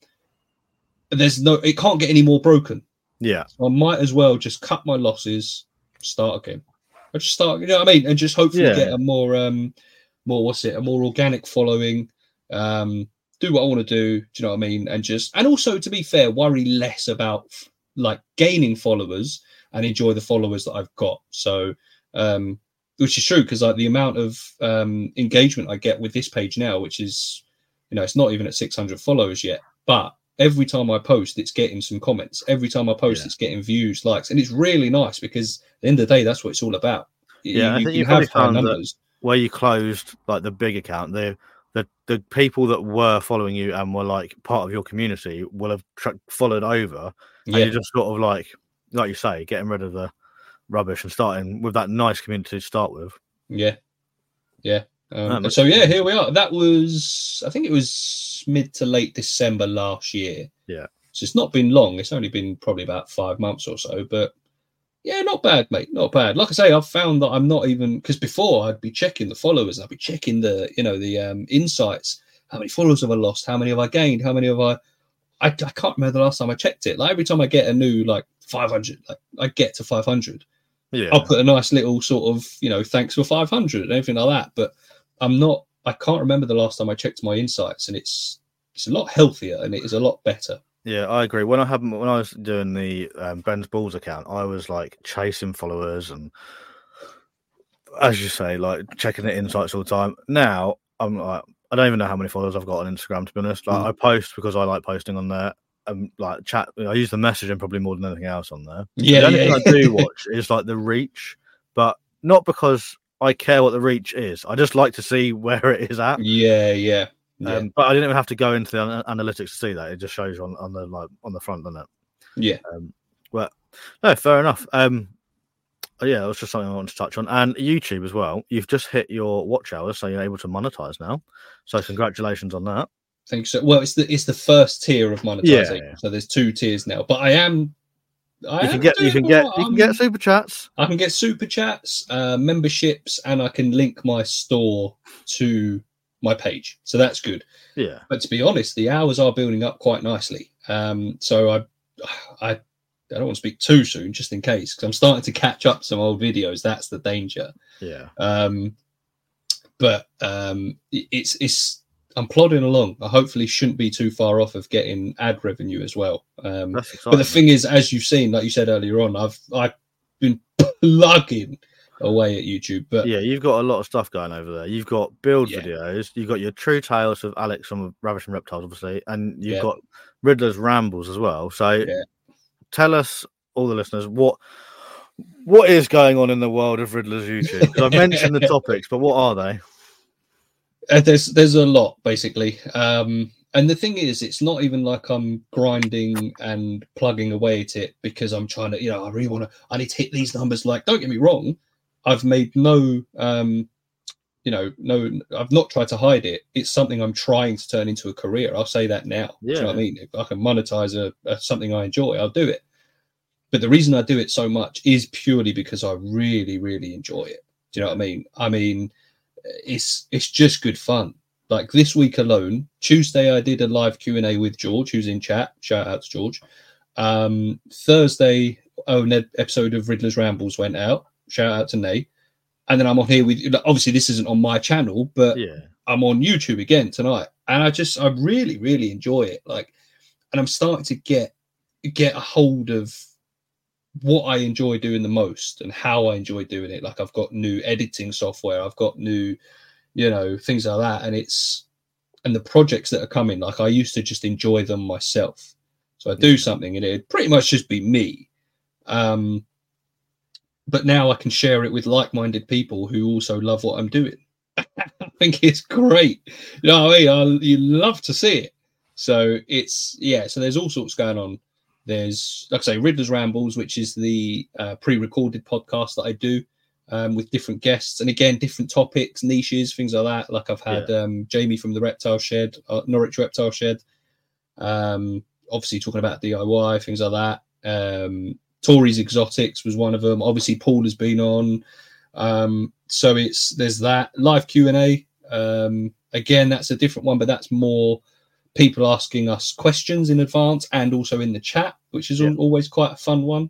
there's no, it can't get any more broken. Yeah. So I might as well just cut my losses, start again. I just start, you know what I mean, and just hopefully Yeah. get a more, um, more what's it, a more organic following. Um, do what I want to do. Do you know what I mean? And just, and also to be fair, worry less about like gaining followers and enjoy the followers that I've got. So, um, which is true, because like the amount of um, engagement I get with this page now, which is, you know, it's not even at six hundred followers yet, but every time I post, it's getting some comments. Every time I post, Yeah. it's getting views, likes, and it's really nice because at the end of the day, that's what it's all about. Yeah, you, I you think can you probably have high found that numbers. where you closed like the big account, the the the people that were following you and were like part of your community will have tr- followed over, and Yeah, you're just sort of like, like you say, getting rid of the rubbish and starting with that nice community to start with. yeah, yeah. Um, Um, and so yeah, here we are. That was, I think it was mid to late December last year. Yeah. So it's not been long. It's only been probably about five months or so, but yeah, not bad, mate. Not bad. Like I say, I've found that I'm not even, because before I'd be checking the followers, I'd be checking the, you know, the um, insights. How many followers have I lost? How many have I gained? How many have I, I, I can't remember the last time I checked it. Like every time I get a new, like five hundred, like I get to five hundred, yeah, I'll put a nice little sort of, you know, thanks for five hundred and everything like that. But I'm not, I can't remember the last time I checked my insights, and it's, it's a lot healthier and it is a lot better. yeah, I agree. When I had when I was doing the um, Ben's Balls account, I was like chasing followers and, as you say, like checking the insights all the time. Now I'm like, I don't even know how many followers I've got on Instagram, to be honest. Like, Mm. I post because I like posting on there. And like chat, I use the messaging probably more than anything else on there. Yeah, the only yeah. thing I do watch is like the reach, but not because I care what the reach is. I just like to see where it is at. Yeah, yeah. Yeah. Um, but I didn't even have to go into the an- analytics to see that. It just shows you on, on the like on the front, doesn't it? Yeah. Um, but no, fair enough. Um, yeah, that was just something I wanted to touch on. And YouTube as well. You've just hit your watch hours, so you're able to monetize now. So congratulations on that. Think so. Well, it's the it's the first tier of monetization. Yeah, yeah. So there's two tiers now. But I am. I You am can get you doing can get all right. you can I'm- get super chats. I can get super chats, uh, memberships, and I can link my store to my page. So that's good. Yeah, But to be honest, the hours are building up quite nicely. Um, so I, I, I don't want to speak too soon, just in case, because I'm starting to catch up some old videos. That's the danger. yeah, Um, but um, it- it's it's I'm plodding along. I hopefully shouldn't be too far off of getting ad revenue as well. Um, That's exciting. but the thing is, as you've seen, like you said earlier on, I've I've been plugging away at YouTube. But yeah, you've got a lot of stuff going over there. You've got build Yeah. videos. You've got your True Tales of Alex from Ravishing Reptiles, obviously, and you've Yeah. got Riddler's Rambles as well. So Yeah. tell us, all the listeners, what what is going on in the world of Riddler's YouTube? Because I've mentioned the topics, but what are they? Uh, there's there's a lot basically, um, and the thing is, it's not even like I'm grinding and plugging away at it because I'm trying to, you know, I really want to, I need to hit these numbers. Like, don't get me wrong, I've made no, um, you know, no, I've not tried to hide it. It's something I'm trying to turn into a career. I'll say that now. Yeah. Do you know what I mean? If I can monetize a, a something I enjoy, I'll do it. But the reason I do it so much is purely because I really, really enjoy it. Do you know what I mean? I mean. It's it's just good fun. Like this week alone, Tuesday I did a live Q and A with George, who's in chat. Shout out to George. Um, Thursday, oh, an episode of Riddler's Rambles went out. Shout out to Nate. And then I'm on here with. Obviously, this isn't on my channel, but Yeah, I'm on YouTube again tonight, and I just I really really enjoy it. Like, and I'm starting to get get a hold of what I enjoy doing the most and how I enjoy doing it. Like I've got new editing software, I've got new, you know, things like that. And it's, and the projects that are coming, like I used to just enjoy them myself. So I do yeah. something and it'd pretty much just be me. Um, but now I can share it with like-minded people who also love what I'm doing. I think it's great. You know what I mean? I, you love to see it. So it's, yeah, so there's all sorts going on. There's, like I say, Riddler's Rambles, which is the uh, pre-recorded podcast that I do um, with different guests. And again, different topics, niches, things like that. Like I've had yeah. um, Jamie from the Reptile Shed, uh, Norwich Reptile Shed. Um, obviously talking about D I Y, things like that. Um, Tory's Exotics was one of them. Obviously, Paul has been on. Um, so it's there's that. Live Q and A. Um, again, that's a different one, but that's more people asking us questions in advance and also in the chat, which is yeah. always quite a fun one.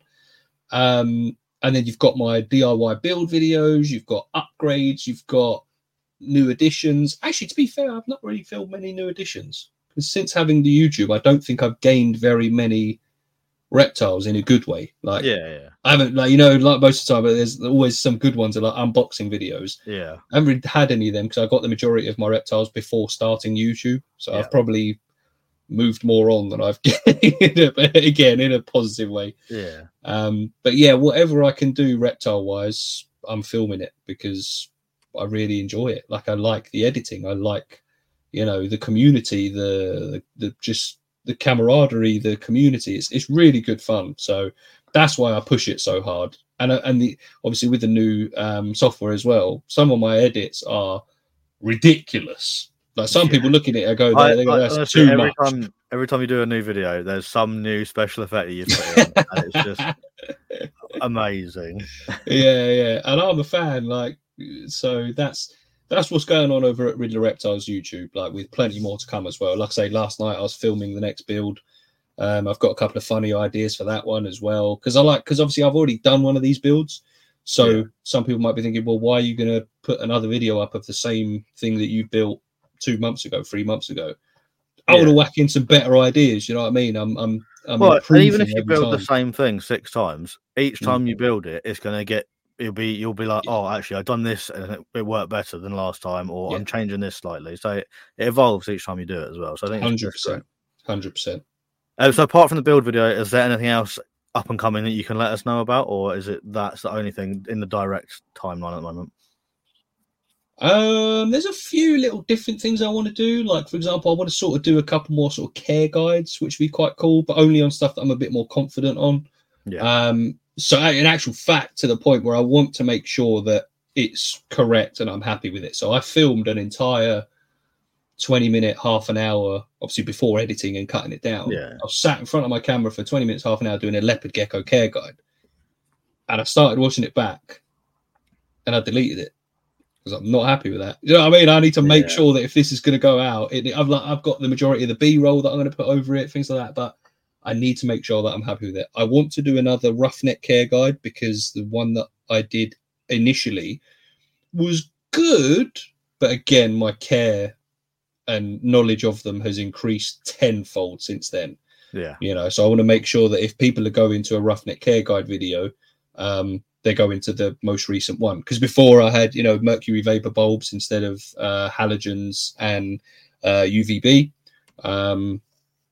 Um, and then you've got my D I Y build videos, you've got upgrades, you've got new additions. Actually, to be fair, I've not really filmed many new additions because since having the YouTube, I don't think I've gained very many reptiles in a good way. Like, yeah, yeah. I haven't, like, you know, like most of the time, but there's always some good ones, like unboxing videos. Yeah, I haven't really had any of them because I got the majority of my reptiles before starting YouTube, so yeah. I've probably moved more on than I've gained. Again, in a positive way. Yeah. Um, but yeah, whatever I can do reptile wise, I'm filming it because I really enjoy it. Like I like the editing, I like, you know, the community, the the, the just. the camaraderie, the community. It's it's really good fun. So that's why I push it so hard. And and the obviously with the new um, software as well, some of my edits are ridiculous. Like some yeah. people looking at it, I go, I, they go I, that's honestly, too every much. Time, every time you do a new video, there's some new special effect that you put in, and it's just amazing. Yeah, yeah. And I'm a fan. Like, so that's. That's what's going on over at Riddler Reptiles YouTube, like with plenty more to come as well. Like I say, last night I was filming the next build. Um, I've got a couple of funny ideas for that one as well. Because I like, because obviously I've already done one of these builds. So yeah. some people might be thinking, well, why are you going to put another video up of the same thing that you built two months ago, three months ago? I yeah. want to whack in some better ideas. You know what I mean? I'm, I'm, I'm well, improving even if you build time. the same thing six times, each time mm. you build it, it's going to get. You'll be you'll be like, oh, actually, I've done this and it, it worked better than last time, or yeah. I'm changing this slightly. So it, it evolves each time you do it as well. So I think hundred percent, hundred percent. So apart from the build video, is there anything else up and coming that you can let us know about, or is it that's the only thing in the direct timeline at the moment? Um, there's a few little different things I want to do. Like for example, I want to sort of do a couple more sort of care guides, which would be quite cool, but only on stuff that I'm a bit more confident on. Yeah. Um. So in actual fact, to the point where I want to make sure that it's correct and I'm happy with it. So I filmed an entire twenty minute, half an hour, obviously before editing and cutting it down. Yeah. I was sat in front of my camera for twenty minutes, half an hour doing a leopard gecko care guide. And I started watching it back and I deleted it because I'm not happy with that. You know what I mean? I need to make yeah. sure that if this is going to go out, it, I've, like, I've got the majority of the B-roll that I'm going to put over it, things like that. But I need to make sure that I'm happy with it. I want to do another roughneck care guide because the one that I did initially was good, but again, my care and knowledge of them has increased tenfold since then. Yeah. You know, so I want to make sure that if people are going to a Roughneck Care Guide video, um, they go into the most recent one. Because before I had, you know, mercury vapor bulbs instead of uh, halogens and uh, U V B. Um,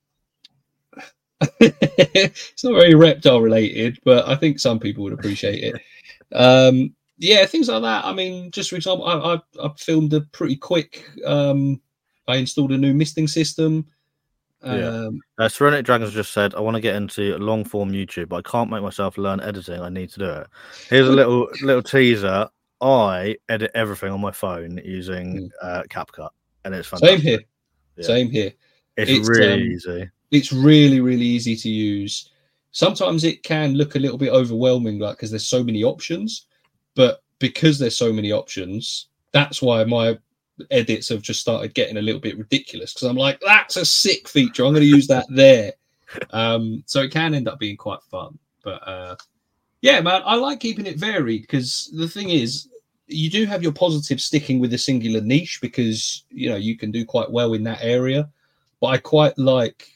it's not very reptile related, but I think some people would appreciate it. Um, yeah, things like that. I mean, just for example, I, I, I filmed a pretty quick. Um, I installed a new misting system. Yeah. Um, uh, Serenity Dragons just said, I want to get into long form YouTube, but I can't make myself learn editing. I need to do it. Here's a little little teaser. I edit everything on my phone using uh, CapCut, and it's fantastic. Same here. Yeah. Same here. It's, It's, really um, easy. It's really, really easy to use. Sometimes it can look a little bit overwhelming, like because there's so many options. But because there's so many options, that's why my edits have just started getting a little bit ridiculous, because I'm like, that's a sick feature, I'm going to use that there. Um so it can end up being quite fun, but uh yeah, man, I like keeping it varied, because the thing is, you do have your positives sticking with a singular niche, because you know you can do quite well in that area, but I quite like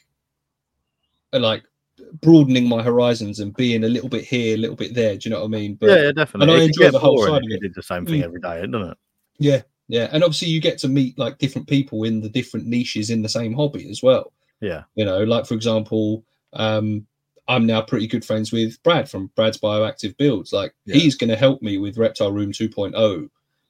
like broadening my horizons and being a little bit here, a little bit there. Do you know what I mean? But, yeah, yeah, definitely. And I It enjoy can get the whole boring side if of you it. did the same thing Mm. every day, doesn't it? Yeah, yeah, and obviously you get to meet like different people in the different niches in the same hobby as well. Yeah. You know, like for example, um, I'm now pretty good friends with Brad from Brad's Bioactive Builds. Like Yeah. he's going to help me with Reptile Room two point oh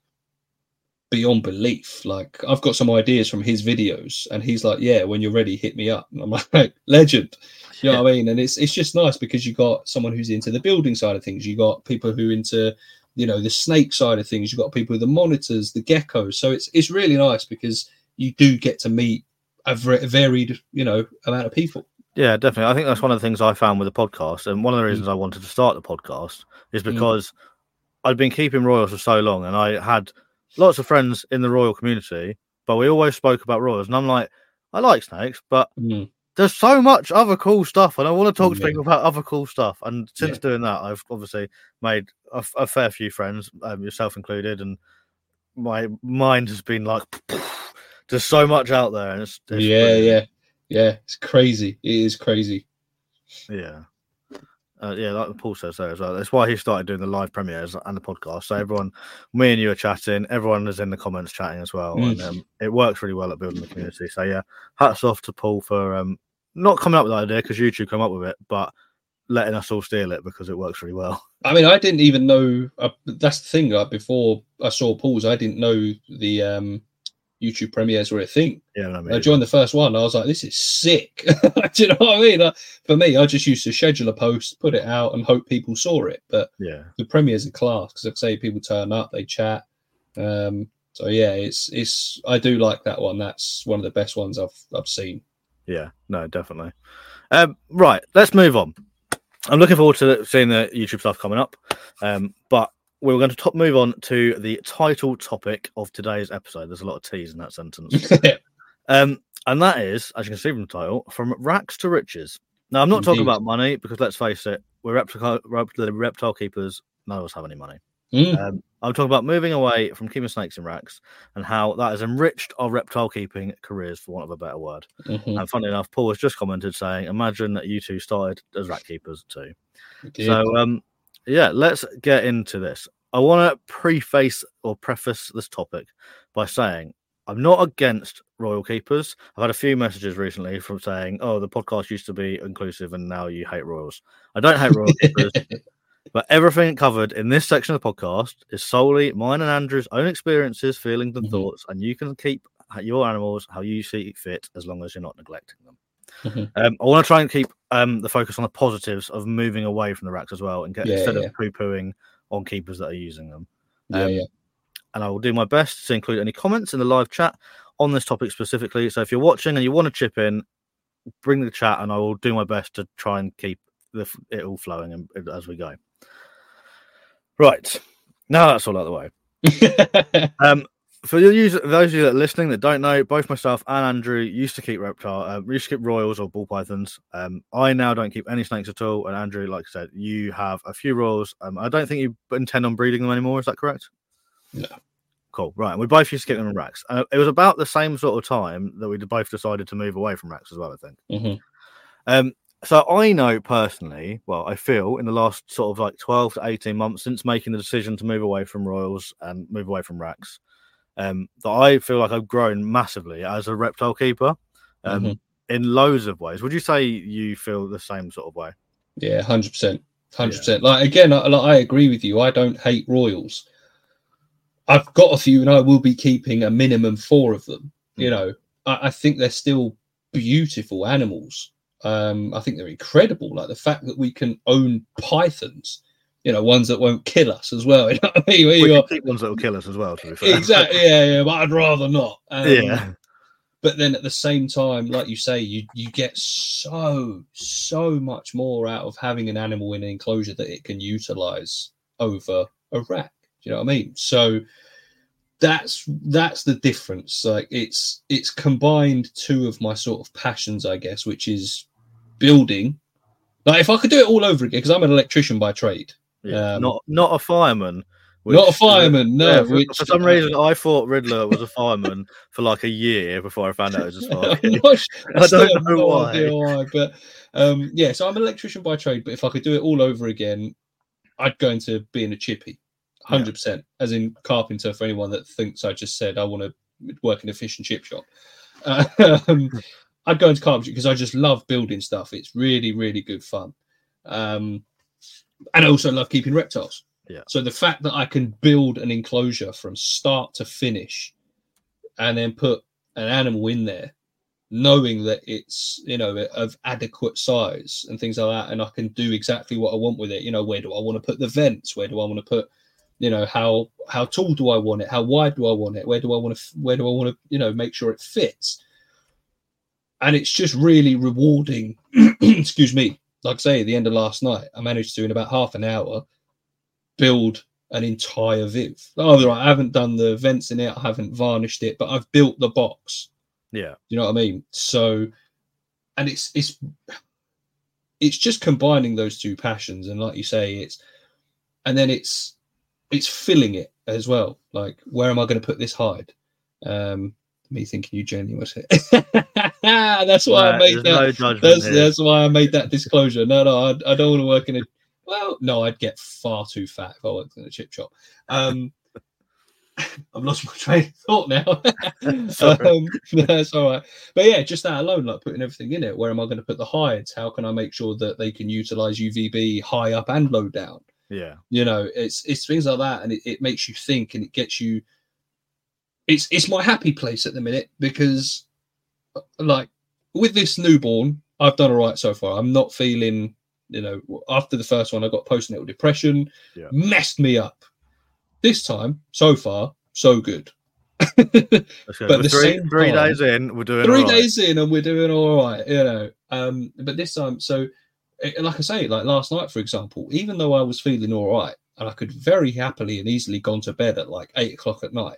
beyond belief. Like I've got some ideas from his videos, and he's like, "Yeah, when you're ready, hit me up." And I'm like, "Legend." You know what I mean? And it's it's just nice because you got someone who's into the building side of things. You got people who are into, you know, the snake side of things. You got people with the monitors, the geckos. So it's it's really nice because you do get to meet a very varied, you know, amount of people. Yeah, definitely. I think that's one of the things I found with the podcast, and one of the reasons I wanted to start the podcast is because I'd been keeping royals for so long, and I had lots of friends in the royal community, but we always spoke about royals, and I'm like, I like snakes, but Mm. there's so much other cool stuff, and I want to talk to Yeah. people about other cool stuff. And since Yeah. doing that, I've obviously made a, a fair few friends, um, yourself included, and my mind has been like, there's so much out there, and it's, it's yeah, brilliant. yeah, yeah. It's crazy. It is crazy. Yeah. Uh, yeah, like Paul says there as well. That's why he started doing the live premieres and the podcast. So everyone, me and you are chatting. Everyone is in the comments chatting as well, Mm. and um, it works really well at building the community. So yeah, hats off to Paul for um, not coming up with that idea because YouTube come up with it, but letting us all steal it because it works really well. I mean, I didn't even know. Uh, that's the thing. Like before I saw Paul's, I didn't know the um, YouTube premieres were a thing. Yeah, no, I joined the first one. I was like, "This is sick." Do you know what I mean? Like, for me, I just used to schedule a post, put it out, and hope people saw it. But yeah, the premieres are class because, like I say, people turn up, they chat. Um, so yeah, it's it's. I do like that one. That's one of the best ones I've I've seen. yeah, no, definitely. Um, right, let's move on. I'm looking forward to seeing the YouTube stuff coming up, um, but we're going to top move on to the title topic of today's episode. There's a lot of T's in that sentence. um, and that is, as you can see from the title, from racks to riches. Now, I'm not Indeed. talking about money because, let's face it, we're reptile, reptile keepers. None of us have any money. Mm. Um, I'm talking about moving away from keeping snakes in racks and how that has enriched our reptile keeping careers, for want of a better word. Mm-hmm. And funny enough, Paul has just commented saying, imagine that you two started as rack keepers too. Indeed. So, um, yeah, let's get into this. I want to preface or preface this topic by saying I'm not against royal keepers. I've had a few messages recently from saying, oh, the podcast used to be inclusive and now you hate royals. I don't hate royal keepers, but everything covered in this section of the podcast is solely mine and Andrew's own experiences, feelings, and Mhm. thoughts, and you can keep your animals how you see fit as long as you're not neglecting them. Mhm. Um, I want to try and keep um, the focus on the positives of moving away from the racks as well, and get Yeah, instead yeah. of poo-pooing on keepers that are using them. Yeah, Um, yeah. And I will do my best to include any comments in the live chat on this topic specifically. So if you're watching and you want to chip in, bring the chat, and I will do my best to try and keep the, it all flowing and, as we go. Right, now that's all out of the way. Um, for the user, those of you that are listening that don't know, both myself and Andrew used to keep reptile, uh, we used to keep royals or ball pythons. Um, I now don't keep any snakes at all. And Andrew, like I said, you have a few royals. Um, I don't think you intend on breeding them anymore. Is that correct? No. cool. Right. And we both used to get them in racks. Uh, it was about the same sort of time that we both decided to move away from racks as well, I think. Mm-hmm. Um, so I know personally, well, I feel in the last sort of like twelve to eighteen months since making the decision to move away from Royals and move away from racks, um, that I feel like I've grown massively as a reptile keeper um, mm-hmm. in loads of ways. Would you say you feel the same sort of way? Yeah, one hundred percent. one hundred percent. Yeah. Like, again, I, like, I agree with you. I don't hate Royals. I've got a few and I will be keeping a minimum four of them. Mm. You know, I, I think they're still beautiful animals. Um, I think they're incredible. Like the fact that we can own pythons, you know, ones that won't kill us as well. You know what I mean? We got... can keep ones that will kill us as well, to be fair. Exactly. Yeah, yeah. But I'd rather not. Um, yeah. But then at the same time, like you say, you you get so, so much more out of having an animal in an enclosure that it can utilize over a rack. Do you know what I mean? So that's that's the difference. Like it's it's combined two of my sort of passions, I guess, which is building. Like if I could do it all over again, because I'm an electrician by trade. Yeah, um, not not a fireman. Which, not a fireman, no. Yeah, for, which, for some reason, I thought Riddler was a fireman for like a year before I found out it was a Sparky. I don't know no why. Idea why. But um, yeah, so I'm an electrician by trade. But if I could do it all over again, I'd go into being a chippy, one hundred percent. Yeah. As in carpenter, for anyone that thinks I just said I want to work in a fish and chip shop. Um, I'd go into carpentry because I just love building stuff. It's really, really good fun. Um, and I also love keeping reptiles. Yeah. So the fact that I can build an enclosure from start to finish and then put an animal in there, knowing that it's, you know, of adequate size and things like that, and I can do exactly what I want with it. You know, where do I want to put the vents? Where do I want to put, you know, how how tall do I want it? How wide do I want it? Where do I want to where do I want to, you know, make sure it fits? And it's just really rewarding. Excuse me. Like I say, at the end of last night, I managed to, in about half an hour, build an entire Viv. Oh, right, I haven't done the vents in it. I haven't varnished it, but I've built the box. Yeah. You know what I mean? So, and it's, it's, it's just combining those two passions. And like you say, it's, and then it's, it's filling it as well. Like, where am I going to put this hide? Um, me thinking you genuine was it. That's why no, I made that. No that's, that's why I made that disclosure. No, no, I, I don't want to work in a. Well, no, I'd get far too fat if I worked in a chip shop. Um, I've lost my train of thought now. um, that's all right. But yeah, just that alone, like putting everything in it. Where am I going to put the hides? How can I make sure that they can utilize U V B high up and low down? Yeah, you know, it's it's things like that, and it, it makes you think, and it gets you. It's it's my happy place at the minute because, like, with this newborn, I've done all right so far. I'm not feeling, you know, after the first one, I got postnatal depression, yeah. messed me up. This time, so far, so good. But the three, same three time, days in, we're doing three all right. days in, and we're doing all right, you know. Um, but this time, so like I say, like last night, for example, even though I was feeling all right, and I could very happily and easily gone to bed at like eight o'clock at night.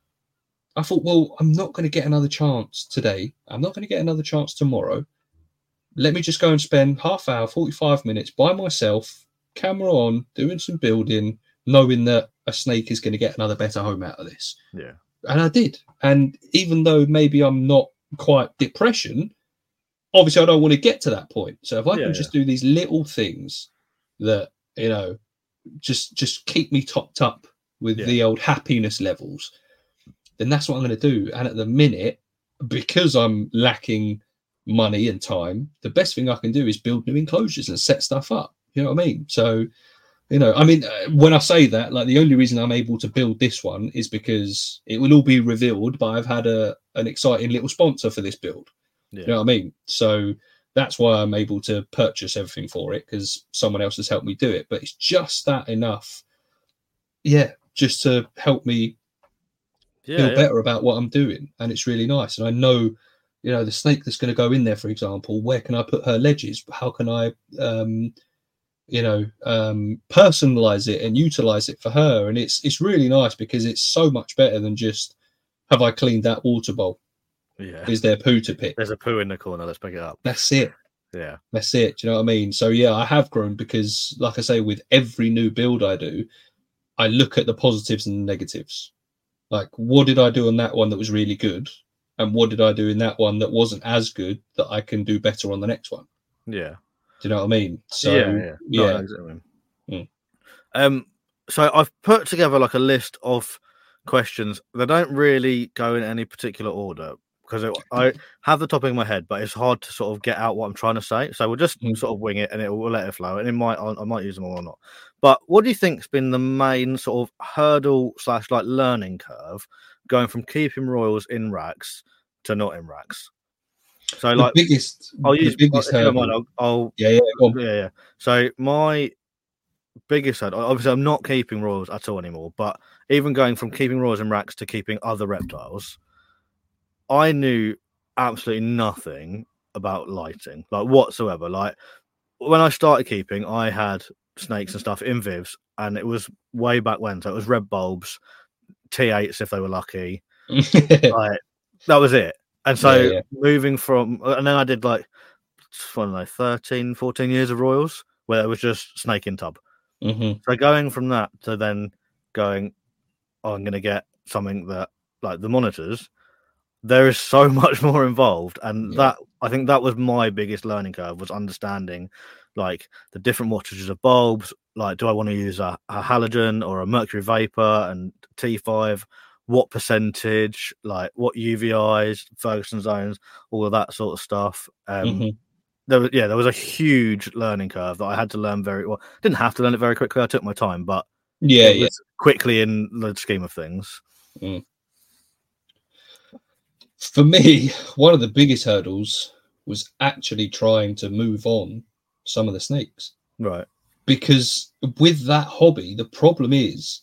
I thought, well, I'm not going to get another chance today. I'm not going to get another chance tomorrow. Let me just go and spend half hour, forty-five minutes by myself, camera on, doing some building, knowing that a snake is going to get another better home out of this. Yeah. And I did. And even though maybe I'm not quite depression, obviously I don't want to get to that point. So if I yeah, can just yeah. do these little things that, you know, just just keep me topped up with yeah. the old happiness levels, then that's what I'm going to do. And at the minute, because I'm lacking money and time, the best thing I can do is build new enclosures and set stuff up. You know what I mean? So, you know, I mean, when I say that, like the only reason I'm able to build this one is because it will all be revealed, but I've had a an exciting little sponsor for this build. Yeah. You know what I mean? So that's why I'm able to purchase everything for it, because someone else has helped me do it. But it's just that enough, yeah, just to help me yeah, feel yeah. better about what I'm doing. And it's really nice. And I know, you know, the snake that's going to go in there, for example, where can I put her ledges? How can I, um, you know, um, personalize it and utilize it for her? And it's it's really nice because it's so much better than just, have I cleaned that water bowl? Yeah. Is there poo to pick? There's a poo in the corner. Let's pick it up. That's it. Yeah. That's it. Do you know what I mean? So, yeah, I have grown because, like I say, with every new build I do, I look at the positives and the negatives. Like, what did I do on that one that was really good? And what did I do in that one that wasn't as good that I can do better on the next one? Yeah. Do you know what I mean? So, yeah, yeah. No, yeah. no, exactly. Mm. Um, so I've put together like a list of questions. They don't really go in any particular order because it, I have the topic in my head, but it's hard to sort of get out what I'm trying to say. So we'll just Mm. sort of wing it, and it will let it flow. And it might, I, I might use them all or not. But what do you think's been the main sort of hurdle slash like learning curve going from keeping royals in racks to not in racks? So The like, biggest, I'll the use. biggest if you don't hurdle. mind, I'll, I'll Yeah, yeah, go on. yeah, yeah. So my biggest hurdle, obviously, I'm not keeping royals at all anymore. But even going from keeping royals in racks to keeping other reptiles, I knew absolutely nothing about lighting, like whatsoever. Like when I started keeping, I had snakes and stuff in Vivs, and it was way back when. So it was red bulbs, T eights if they were lucky. Like that was it. And so Yeah, yeah. moving from, and then I did like, I don't know, thirteen, fourteen years of royals where it was just snake in tub. Mm-hmm. So going from that to then going, oh, I'm going to get something that like the monitors, there is so much more involved. And Yeah. that, I think that was my biggest learning curve, was understanding like the different wattages of bulbs. Like, do I want to use a, a halogen or a mercury vapor and T five? What percentage, like what U V Is, Ferguson zones, all of that sort of stuff. Um, Mm-hmm. there was, yeah, there was a huge learning curve that I had to learn very well. Didn't have to learn it very quickly. I took my time, but Yeah, it yeah. was quickly in the scheme of things. Mm. For me, one of the biggest hurdles was actually trying to move on some of the snakes. Right. Because with that hobby, the problem is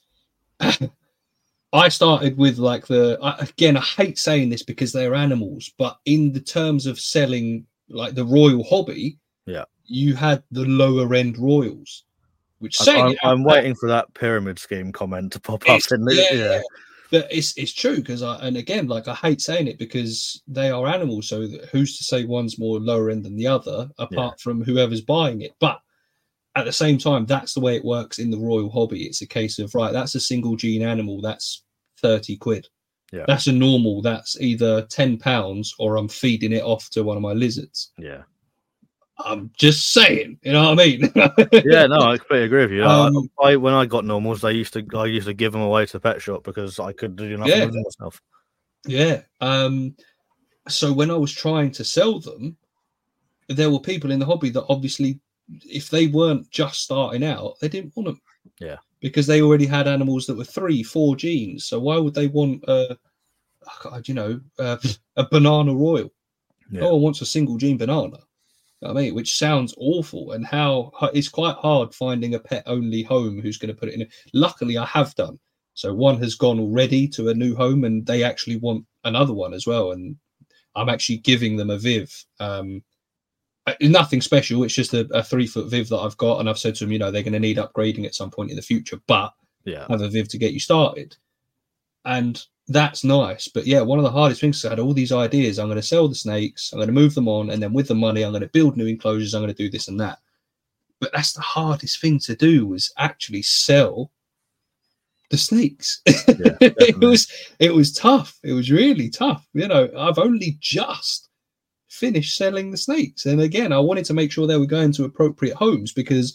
I started with like the, I, again, I hate saying this because they're animals, but in the terms of selling like the royal hobby, yeah, you had the lower end royals, which I, saying I'm, it, I'm waiting for that pyramid scheme comment to pop up. It's- In the, yeah, yeah, yeah. But it's it's true because I and again like I hate saying it because they are animals. So who's to say one's more lower end than the other, apart from whoever's buying it? But at the same time, that's the way it works in the royal hobby. It's a case of right, that's a single gene animal, that's thirty quid. Yeah. That's a normal. That's either ten pounds or I'm feeding it off to one of my lizards. yeah, I'm just saying, you know what I mean? yeah. No, I completely agree with you. Um, I, I when I got normals, I used to I used to give them away to the pet shop because I could do nothing Yeah. with them myself. Yeah. Um, so when I was trying to sell them, there were people in the hobby that obviously, if they weren't just starting out, they didn't want them. Yeah. Because they already had animals that were three, four genes. So why would they want a, you know, a, a banana royal? Yeah. No one wants a single gene banana. I mean, which sounds awful, and how it's quite hard finding a pet only home who's going to put it in. Luckily, I have done. So one has gone already to a new home, and they actually want another one as well. And I'm actually giving them a Viv. Um, nothing special. It's just a, a three foot Viv that I've got, and I've said to them, you know, they're going to need upgrading at some point in the future, but yeah, have a Viv to get you started. And that's nice. But yeah, one of the hardest things is I had all these ideas. I'm going to sell the snakes, I'm going to move them on, and then with the money, I'm going to build new enclosures, I'm going to do this and that. But that's the hardest thing to do, was actually sell the snakes. Yeah, it was it was tough. It was really tough. You know, I've only just finished selling the snakes. And again, I wanted to make sure they were going to appropriate homes, because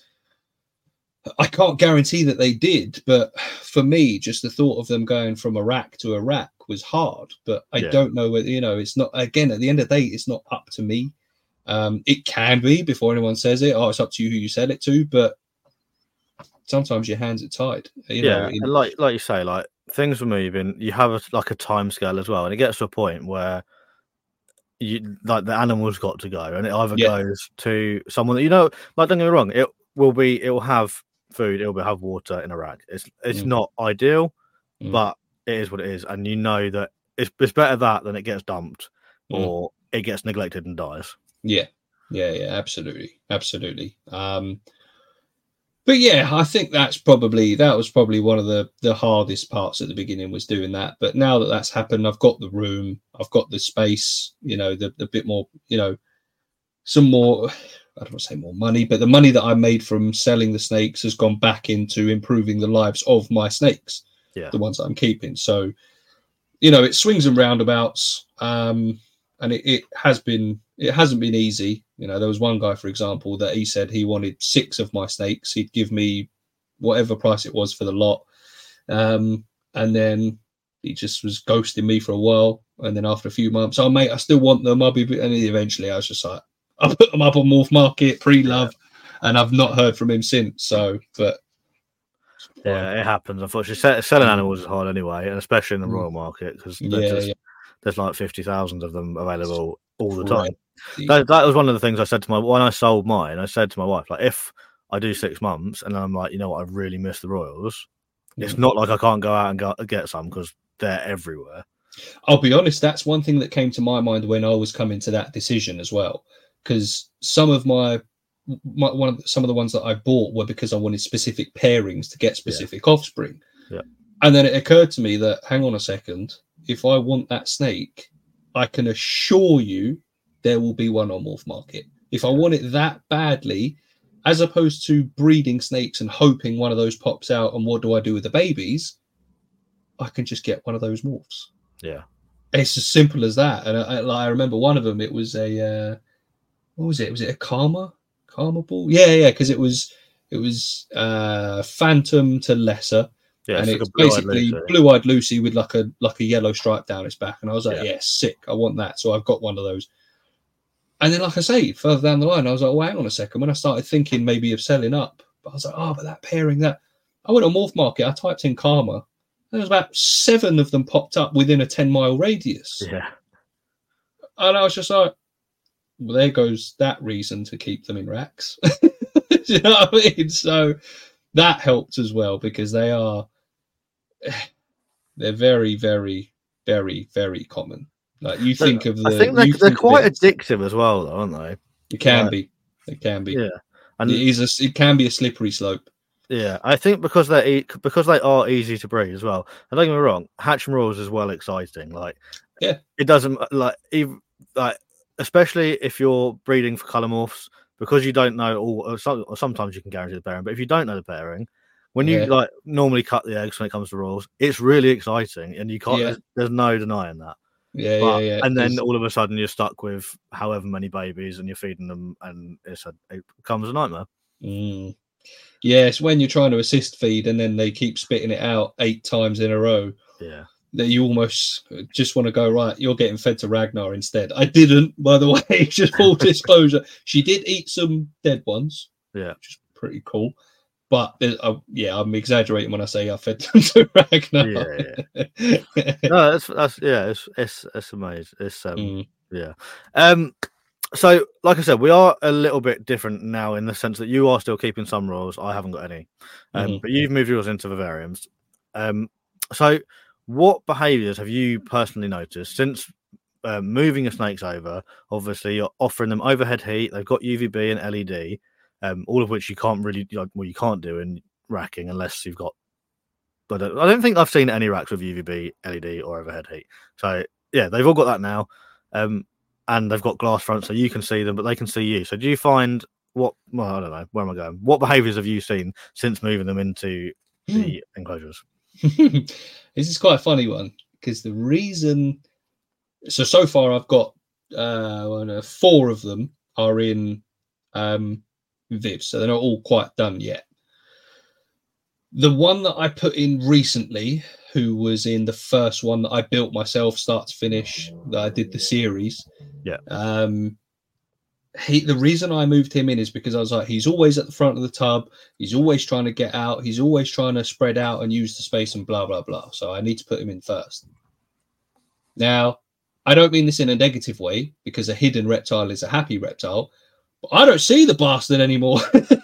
I can't guarantee that they did, but for me, just the thought of them going from a rack to a rack was hard. But I Yeah. don't know whether, you know, it's not, again, at the end of the day, it's not up to me. Um, it can be before anyone says it. Oh, it's up to you who you sell it to. But sometimes your hands are tied. You yeah. know, in- And like like you say, like things are moving. You have a, like a time scale as well, and it gets to a point where you like the animal's got to go, and it either Yeah. goes to someone that, you know, like, don't get me wrong, it will be it will have food, it will have water in a rack. It's it's Mm. not ideal, Mm. but it is what it is, and you know that it's it's better that than it gets dumped Mm. or it gets neglected and dies. Yeah, yeah, yeah, absolutely, absolutely. Um, but yeah, I think that's probably that was probably one of the the hardest parts at the beginning, was doing that. But now that that's happened, I've got the room, I've got the space, you know, the the bit more, you know, some more. I don't want to say more money, but the money that I made from selling the snakes has gone back into improving the lives of my snakes, Yeah. the ones that I'm keeping. So you know, it swings and roundabouts, um, and it, it has been, it hasn't been easy. You know, there was one guy, for example, that he said he wanted six of my snakes. He'd give me whatever price it was for the lot, um, and then he just was ghosting me for a while. And then after a few months, oh mate, I still want them. I'll be, and eventually I was just like, I put them up on Morph Market pre-love, yeah. and I've not heard from him since. So, but yeah, it happens. Unfortunately, selling animals is hard anyway, and especially in the royal market because yeah, just, yeah. there's like fifty thousand of them available all the time. Right. That, that was one of the things I said to my when I sold mine. I said to my wife, like, if I do six months and I'm like, you know what, I really miss the royals. Yeah. It's not like I can't go out and go, get some because they're everywhere. I'll be honest, that's one thing that came to my mind when I was coming to that decision as well. Because some of my, my one of the, some of the ones that I bought were because I wanted specific pairings to get specific yeah. offspring. Yeah. And then it occurred to me that, hang on a second, if I want that snake, I can assure you there will be one on Morph Market. If I want it that badly, as opposed to breeding snakes and hoping one of those pops out and what do I do with the babies, I can just get one of those morphs. Yeah. It's as simple as that. And I, I, I remember one of them, it was a, uh, what was it? Was it a Karma? Karma ball? Yeah, yeah, because it was it was uh, Phantom to Lesser. Yeah, and it's, it's like basically Blue-Eyed Blue-Eyed Lucy with like a like a yellow stripe down its back. And I was like, yeah. yeah, sick. I want that. So I've got one of those. And then, like I say, further down the line, I was like, well, hang on a second. When I started thinking maybe of selling up, but I was like, oh, but that pairing, that. I went on Morph Market, I typed in Karma, and there was about seven of them popped up within a ten-mile radius. Yeah. And I was just like, well, there goes that reason to keep them in racks. You know what I mean? So that helped as well because they are, they're very, very, very, very common. Like you so, think of the. I think they're, they're quite addictive as well, though, aren't they? It can like, be. It can be. Yeah, and it is a. It can be a slippery slope. Yeah, I think because they because they are easy to breed as well. And don't get me wrong, hatching royals is well exciting. Like, yeah, it doesn't like even like especially if you're breeding for colour morphs because you don't know all. Or, some, or sometimes you can guarantee the pairing, but if you don't know the pairing. When you yeah. like normally cut the eggs when it comes to royals, it's really exciting, and you can't. Yeah. There's, there's no denying that. Yeah, but, yeah, yeah. And then all of a sudden you're stuck with however many babies, and you're feeding them, and it's a, it becomes a nightmare. Mm. Yeah, it's when you're trying to assist feed, and then they keep spitting it out eight times in a row. Yeah, that you almost just want to go right. You're getting fed to Ragnar instead. I didn't, by the way. Just full disclosure, she did eat some dead ones. Yeah, which is pretty cool. But uh, yeah, I'm exaggerating when I say I fed them to Ragnar. Yeah, yeah. no, that's that's yeah, it's it's it's amazing. It's um mm. yeah. Um so like I said, we are a little bit different now in the sense that you are still keeping some roles. I haven't got any. Um mm-hmm. But you've moved yours into vivariums. Um so what behaviours have you personally noticed since uh, moving your snakes over? Obviously you're offering them overhead heat, they've got U V B and L E D. Um, all of which you can't really, well, you can't do in racking unless you've got. But I don't think I've seen any racks with U V B, L E D, or overhead heat. So yeah, they've all got that now, um, and they've got glass front, so you can see them, but they can see you. So do you find what? Well, I don't know. Where am I going? What behaviours have you seen since moving them into the enclosures? This is quite a funny one because the reason. So so far, I've got uh, four of them are in. Um, Vivs, so they're not all quite done yet. The one that I put in recently, who was in the first one that I built myself, start to finish, that I did the series. Yeah. Um, he, the reason I moved him in is because I was like, he's always at the front of the tub. He's always trying to get out. He's always trying to spread out and use the space and blah, blah, blah. So I need to put him in first. Now, I don't mean this in a negative way because a hidden reptile is a happy reptile. I don't see the bastard anymore.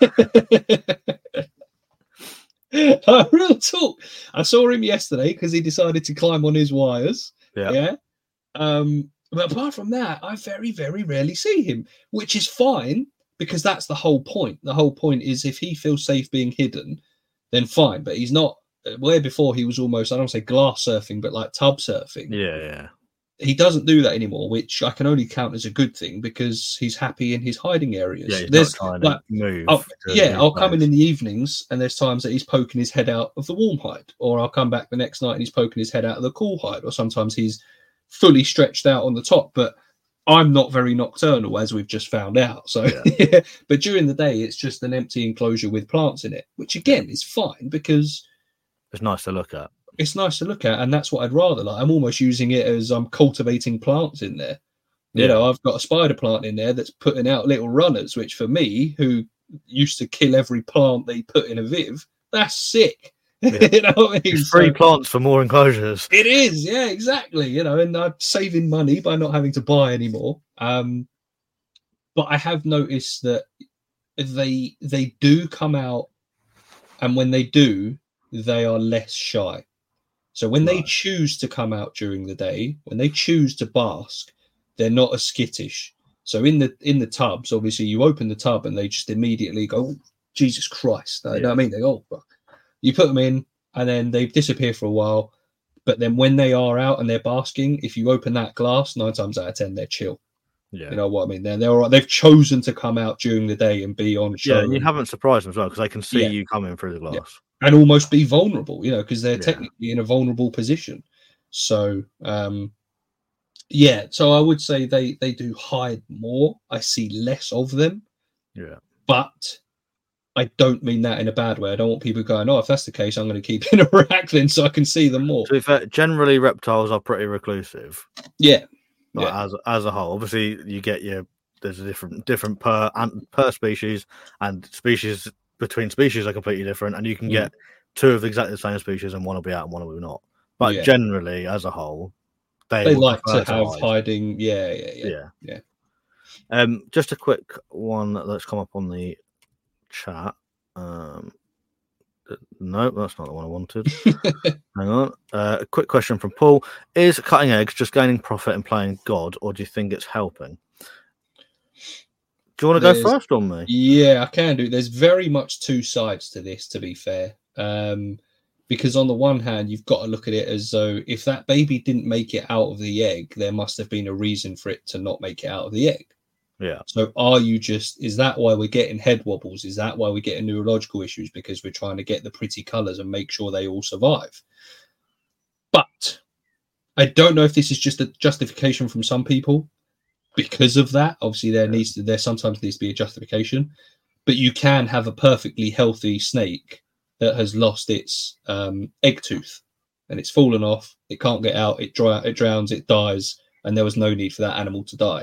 uh, real talk. I saw him yesterday because he decided to climb on his wires. Yeah. Yeah. Um, but apart from that, I very, very rarely see him, which is fine because that's the whole point. The whole point is if he feels safe being hidden, then fine. But he's not. Where before he was almost, I don't say glass surfing, but like tub surfing. Yeah, yeah. he doesn't do that anymore, which I can only count as a good thing because he's happy in his hiding areas. Yeah, he's there's not trying to like, move. I'll, to yeah, these I'll come in players. in the evenings, and there's times that he's poking his head out of the warm hide, or I'll come back the next night and he's poking his head out of the cool hide, or sometimes he's fully stretched out on the top. But I'm not very nocturnal, as we've just found out. So, Yeah. yeah. But during the day, it's just an empty enclosure with plants in it, which again is fine because It's nice to look at. it's nice to look at, and that's what I'd rather. Like, I'm almost using it as I'm cultivating plants in there. You Yeah. know, I've got a spider plant in there that's putting out little runners, which for me, who used to kill every plant they put in a viv, that's sick. Yeah. You know what I mean? It's free So- plants for more enclosures. It is, yeah, exactly. You know, and I'm saving money by not having to buy anymore. Um, but I have noticed that they they do come out, and when they do, they are less shy. So when they Right. choose to come out during the day, when they choose to bask, they're not as skittish. So in the in the tubs, obviously, you open the tub and they just immediately go, oh, Jesus Christ! You know what I mean? They go, oh, you put them in, and then they disappear for a while. But then when they are out and they're basking, if you open that glass, nine times out of ten, they're chill. Yeah. You know what I mean? They're they're all right. They've chosen to come out during the day and be on show. Yeah, and you and- haven't surprised them as well because they can see Yeah. you coming through the glass. and almost be vulnerable, you know, because they're Yeah. technically in a vulnerable position. So, um, yeah, so I would say they they do hide more. I see less of them, Yeah. but I don't mean that in a bad way. I don't want people going, oh, if that's the case, I'm going to keep in a rack then so I can see them more. To be fair, generally reptiles are pretty reclusive. Yeah, Like, Yeah. as as a whole. Obviously, you get your there's a different different per and per species, and species between species are completely different, and you can Mm. get two of exactly the same species, and one will be out and one will be not. But Yeah. generally, as a whole, they, they will like to prefer have hide. hiding. Yeah, yeah, yeah. Yeah. Yeah. Um, just a quick one that's come up on the chat. Um, uh, no, that's not the one I wanted. Hang on. Uh, a quick question from Paul: is cutting eggs just gaining profit and playing God, or do you think it's helping? Do you want to go There's- first on me? Yeah, I can do. There's very much two sides to this, to be fair. Um, because on the one hand, you've got to look at it as though if that baby didn't make it out of the egg, there must have been a reason for it to not make it out of the egg. Yeah. So are you just, is that why we're getting head wobbles? Is that why we're getting neurological issues? Because we're trying to get the pretty colours and make sure they all survive. But I don't know if this is just a justification from some people because of that. Obviously, there Yeah. needs to, there sometimes needs to be a justification, but you can have a perfectly healthy snake that has lost its um, egg tooth and it's fallen off. It can't get out. It dry, it drowns. It dies, and there was no need for that animal to die.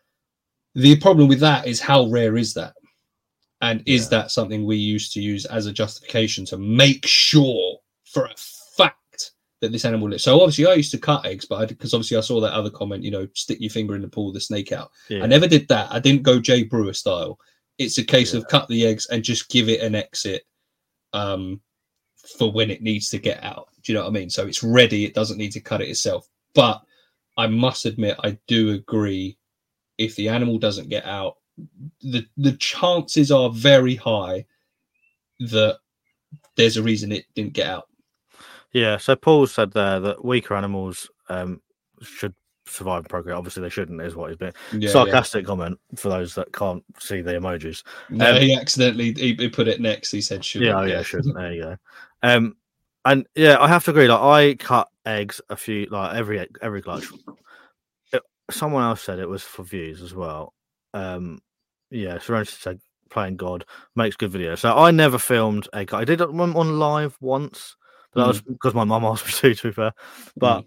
The problem with that is how rare is that? And is Yeah. that something we used to use as a justification to make sure for a fact that this animal lives? So obviously I used to cut eggs, but because obviously I saw that other comment, you know, stick your finger in the pool, the snake out. Yeah. I never did that. I didn't go Jay Brewer style. It's a case Yeah. of cut the eggs and just give it an exit um, for when it needs to get out. Do you know what I mean? So it's ready. It doesn't need to cut it itself. But I must admit, I do agree. If the animal doesn't get out, the the chances are very high that there's a reason it didn't get out. Yeah, so Paul said there that weaker animals um, should survive and procreate. Obviously, they shouldn't, is what he's been. Yeah, Sarcastic comment for those that can't see the emojis. yeah. No, Um, he accidentally he, he put it next. He said should. Yeah, oh, yeah, shouldn't. There you go. Um, and yeah, I have to agree. Like, I cut eggs a few, like every egg- every clutch. It, someone else said it was for views as well. Um, yeah, Serenity said playing God makes good videos. So I never filmed egg cut. I did it one on live once, but that was because my mum asked me to. To be fair, but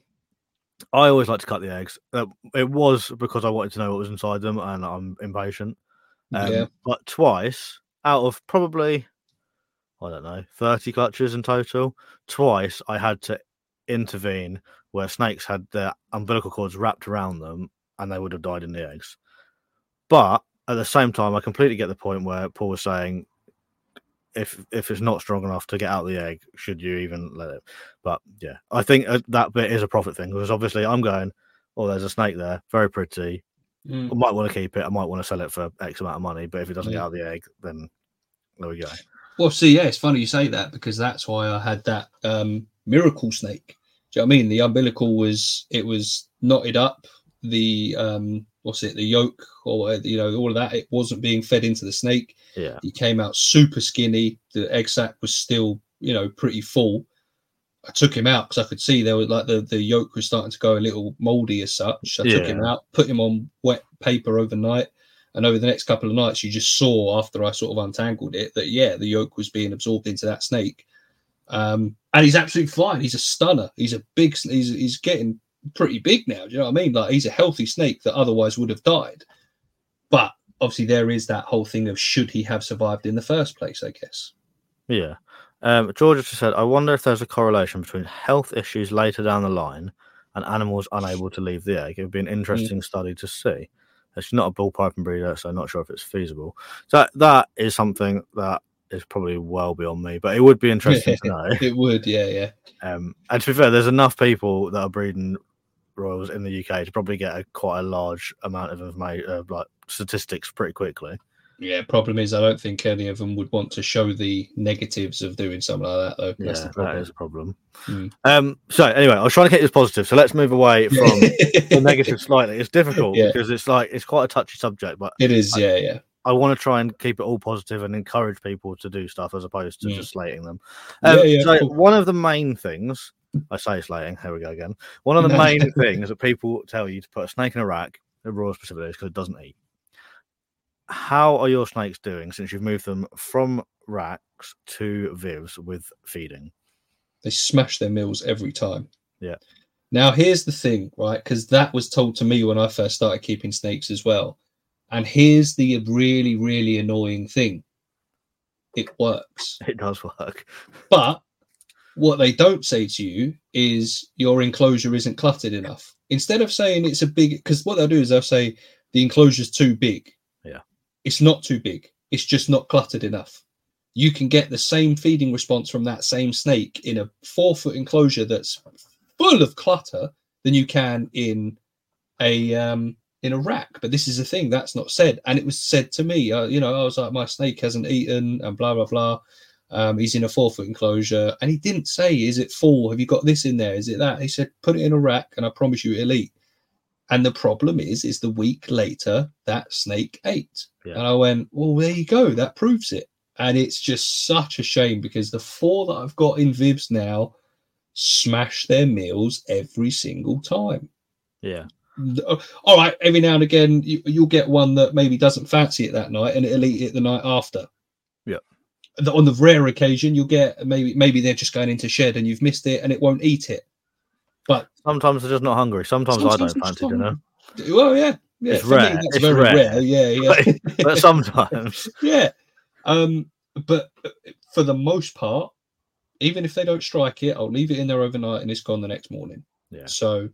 I always like to cut the eggs. Uh, it was because I wanted to know what was inside them, and I'm impatient. Um, Yeah. But twice out of probably, I don't know, thirty clutches in total, twice I had to intervene where snakes had their umbilical cords wrapped around them and they would have died in the eggs. But at the same time, I completely get the point where Paul was saying, if if it's not strong enough to get out the egg, should you even let it? But yeah, I think uh, that bit is a profit thing because obviously I'm going, oh, there's a snake there, very pretty. Mm. I might want to keep it. I might want to sell it for X amount of money. But if it doesn't Yeah. get out the egg, then there we go. Well, see, yeah, it's funny you say that because that's why I had that um, miracle snake. Do you know what I mean? The umbilical was it was knotted up the um, what's it, the yolk or you know all of that. It wasn't being fed into the snake. Yeah. He came out super skinny. The egg sac was still you know pretty full. I took him out because I could see there was like the, the yolk was starting to go a little moldy as such. I Yeah. took him out, put him on wet paper overnight. And over the next couple of nights, you just saw after I sort of untangled it that, yeah, the yolk was being absorbed into that snake. Um, and he's absolutely fine. He's a stunner. He's a big, he's, he's getting pretty big now. Do you know what I mean? Like he's a healthy snake that otherwise would have died. But obviously there is that whole thing of should he have survived in the first place, I guess. Yeah. Um, Georgia just said, I wonder if there's a correlation between health issues later down the line and animals unable to leave the egg. It would be an interesting mm. study to see. She's not a bull python breeder, so I'm not sure if it's feasible. So that is something that is probably well beyond me, but it would be interesting to know. It would, yeah, yeah. Um, and to be fair, there's enough people that are breeding royals in the U K to probably get a quite a large amount of information, uh, like statistics, pretty quickly. Yeah, problem is I don't think any of them would want to show the negatives of doing something like that, though. That's yeah, that is a problem. Mm. Um, so anyway, I was trying to keep this positive, so let's move away from the negative slightly. It's difficult yeah. because it's like it's quite a touchy subject, but it is, I, yeah, yeah. I want to try and keep it all positive and encourage people to do stuff as opposed to mm. just slating them. Um, yeah, yeah, so cool. one of the main things I say slating, here we go again. One of the main things that people tell you to put a snake in a rack, a royal specifically, is because it doesn't eat. How are your snakes doing since you've moved them from racks to vivs with feeding? They smash their meals every time. Yeah. Now, here's the thing, right? Because that was told to me when I first started keeping snakes as well. And here's the really, really annoying thing. It works. It does work. But what they don't say to you is your enclosure isn't cluttered enough. Instead of saying it's a big... Because what they'll do is they'll say the enclosure's too big. Yeah. It's not too big. It's just not cluttered enough. You can get the same feeding response from that same snake in a four-foot enclosure that's full of clutter than you can in a um, in a rack. But this is a thing that's not said, and it was said to me. Uh, you know, I was like, my snake hasn't eaten, and blah blah blah. Um, he's in a four-foot enclosure, and he didn't say, "Is it full? Have you got this in there? Is it that?" He said, "Put it in a rack, and I promise you, it'll eat." And the problem is, is the week later that snake ate. Yeah. And I went, well, there you go. That proves it. And it's just such a shame because the four that I've got in Vivs now smash their meals every single time. Yeah. All right. Every now and again, you, you'll get one that maybe doesn't fancy it that night and it'll eat it the night after. Yeah. On the rare occasion, you'll get maybe maybe they're just going into shed and you've missed it and it won't eat it. But sometimes they're just not hungry. Sometimes, sometimes I don't fancy dinner. Well, yeah. Yeah, it's rare. Me, that's it's very rare. rare. Yeah, yeah. But, but sometimes. Yeah. Um, but for the most part, even if they don't strike it, I'll leave it in there overnight and it's gone the next morning. Yeah. So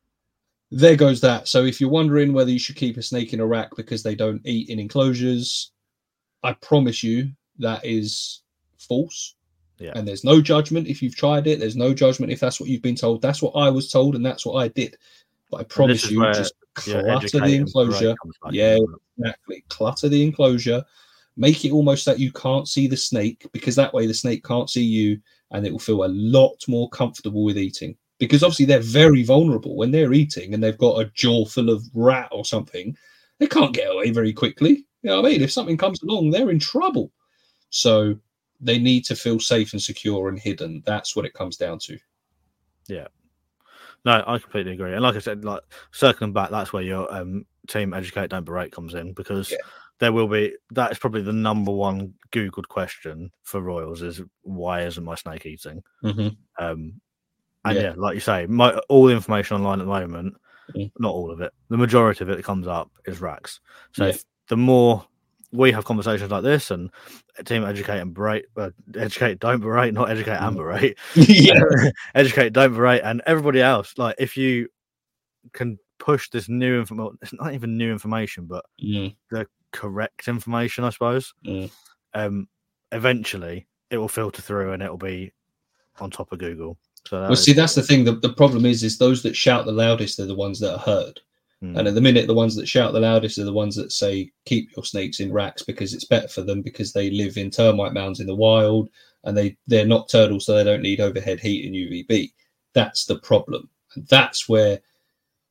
there goes that. So if you're wondering whether you should keep a snake in a rack because they don't eat in enclosures, I promise you that is false. Yeah. And there's no judgment if you've tried it. There's no judgment if that's what you've been told. That's what I was told and that's what I did. But I promise you, just clutter the enclosure. Yeah, exactly. Clutter the enclosure. Make it almost that you can't see the snake, because that way the snake can't see you and it will feel a lot more comfortable with eating. Because obviously they're very vulnerable when they're eating and they've got a jaw full of rat or something. They can't get away very quickly. You know what I mean? If something comes along, they're in trouble. So they need to feel safe and secure and hidden. That's what it comes down to. Yeah. No, I completely agree. And like I said, like circling back, that's where your um, team Educate Don't Berate comes in, because yeah. there will be, that is probably the number one Googled question for Royals is, why isn't my snake eating? Mm-hmm. Um, and yeah. yeah, like you say, my, all the information online at the moment, mm-hmm. not all of it, the majority of it that comes up is racks. So yeah. if the more we have conversations like this and team Educate and Berate, uh, Educate Don't Berate, not Educate and Berate, yeah. Educate Don't Berate, and everybody else, like if you can push this new information, it's not even new information, but mm. the correct information, I suppose, mm. um, eventually it will filter through and it will be on top of Google. So that well, is... see, that's the thing. The, the problem is, is those that shout the loudest are the ones that are heard. Mm. And at the minute, the ones that shout the loudest are the ones that say, keep your snakes in racks because it's better for them, because they live in termite mounds in the wild and they, they're not turtles, so they don't need overhead heat and U V B. That's the problem. And that's where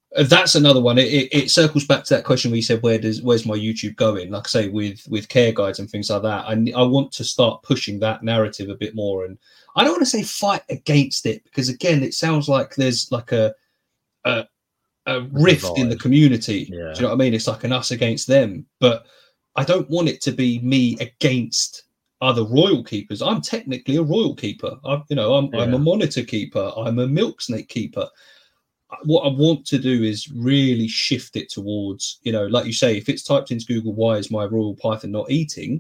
That's another one. It, it, it circles back to that question where you said, "Where does where's my YouTube going?" Like I say, with with care guides and things like that. I I want to start pushing that narrative a bit more, and I don't want to say fight against it because again, it sounds like there's like a a, a rift in the community. Yeah. Do you know what I mean? It's like an us against them, but I don't want it to be me against other royal keepers. I'm technically a royal keeper. I'm, you know, I'm, yeah. I'm a monitor keeper. I'm a milk snake keeper. What I want to do is really shift it towards, you know, like you say, if it's typed into Google, why is my royal python not eating?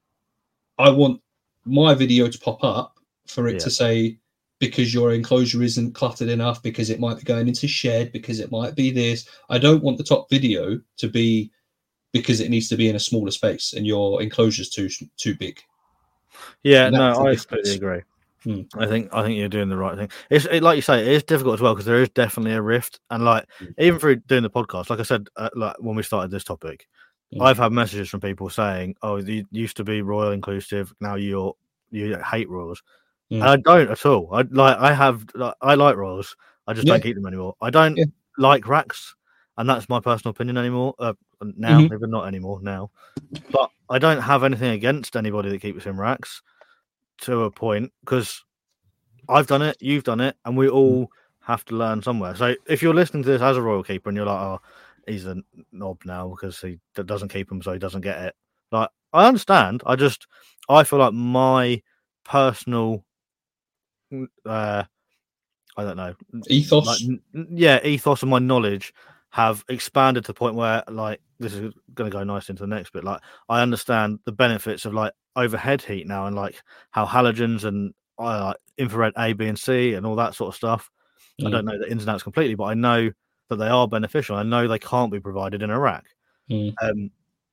I want my video to pop up for it yeah. to say, because your enclosure isn't cluttered enough, because it might be going into shed, because it might be this. I don't want the top video to be because it needs to be in a smaller space and your enclosure's too too big. Yeah, no, I completely agree. Hmm. I think I think you're doing the right thing. It's it, like you say, it is difficult as well because there is definitely a rift, and like mm. even through doing the podcast, like I said, uh, like when we started this topic, mm. I've had messages from people saying, "Oh, you used to be royal inclusive, now you're you hate royals," mm. and I don't at all. I like I have like, I like royals. I just yeah. don't keep them anymore. I don't yeah. like racks, and that's my personal opinion anymore. Uh, now, mm-hmm. even not anymore now, but I don't have anything against anybody that keeps in racks. To a point, because I've done it, you've done it, and we all have to learn somewhere. So if you're listening to this as a royal keeper and you're like, oh, he's a knob now because he doesn't keep them, so he doesn't get it. Like, I understand. I just, I feel like my personal, uh, I don't know, ethos. Like, yeah, ethos and my knowledge have expanded to the point where, like, this is going to go nice into the next bit. Like, I understand the benefits of like overhead heat now, and like how halogens and uh, like infrared A, B, and C, and all that sort of stuff. Mm. I don't know the ins and outs completely, but I know that they are beneficial. I know they can't be provided in a rack. Mm. Um,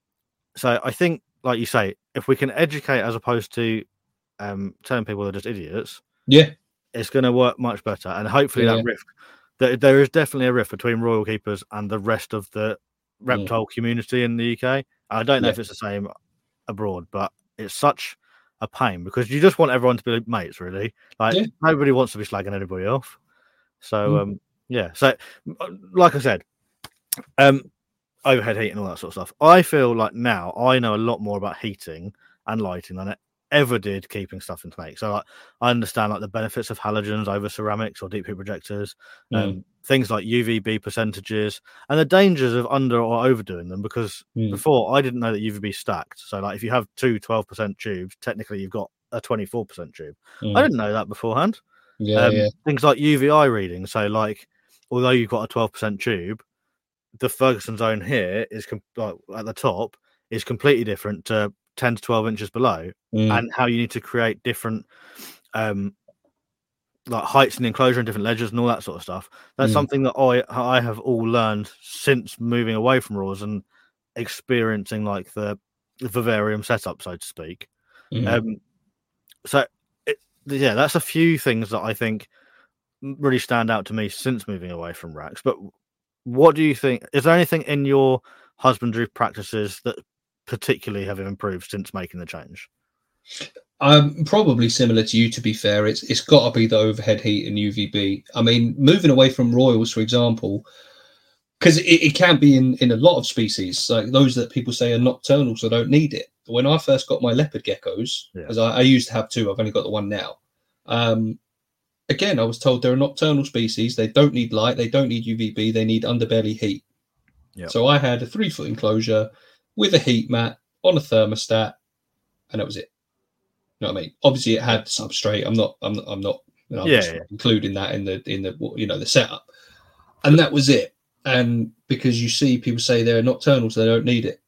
so I think, like you say, if we can educate as opposed to um, telling people they're just idiots, yeah, it's going to work much better. And hopefully yeah. that rift, that there is definitely a rift between royal keepers and the rest of the reptile mm. community in the U K. I don't know yeah. if it's the same abroad, but it's such a pain because you just want everyone to be mates, really. Like yeah. nobody wants to be slagging anybody off. So mm. um, yeah. So like I said, um, overhead heat and all that sort of stuff. I feel like now I know a lot more about heating and lighting than I ever did keeping stuff in snake. So like, I understand like the benefits of halogens over ceramics or deep heat projectors, mm. um, things like U V B percentages, and the dangers of under or overdoing them. Because mm. before I didn't know that U V B stacked. So like if you have two twelve percent tubes, technically you've got a twenty-four percent tube. Mm. I didn't know that beforehand. Yeah, um, yeah. Things like U V I reading. So like although you've got a twelve percent tube, the Ferguson zone here is com- like, at the top is completely different to ten to twelve inches below, mm. and how you need to create different um like heights in the enclosure and different ledges and all that sort of stuff. That's mm. something that I I have all learned since moving away from Raws and experiencing like the, the vivarium setup, so to speak. Mm. Um, so it, yeah, that's a few things that I think really stand out to me since moving away from racks. But what do you think? Is there anything in your husbandry practices that particularly have improved since making the change? Um, probably similar to you, to be fair. It's it's got to be the overhead heat and U V B. I mean, moving away from royals, for example, because it, it can be in, in a lot of species, like those that people say are nocturnal, so don't need it. When I first got my leopard geckos, yeah. as I, I used to have two, I've only got the one now. Um, again, I was told they're a nocturnal species. They don't need light. They don't need U V B. They need underbelly heat. Yep. So I had a three foot enclosure with a heat mat on a thermostat, and that was it. You know what I mean? Obviously, it had substrate. I'm not. I'm not. I'm not. You know, I'm yeah, just yeah. including that in the in the you know the setup, and that was it. And because you see people say they're nocturnal, so they don't need it.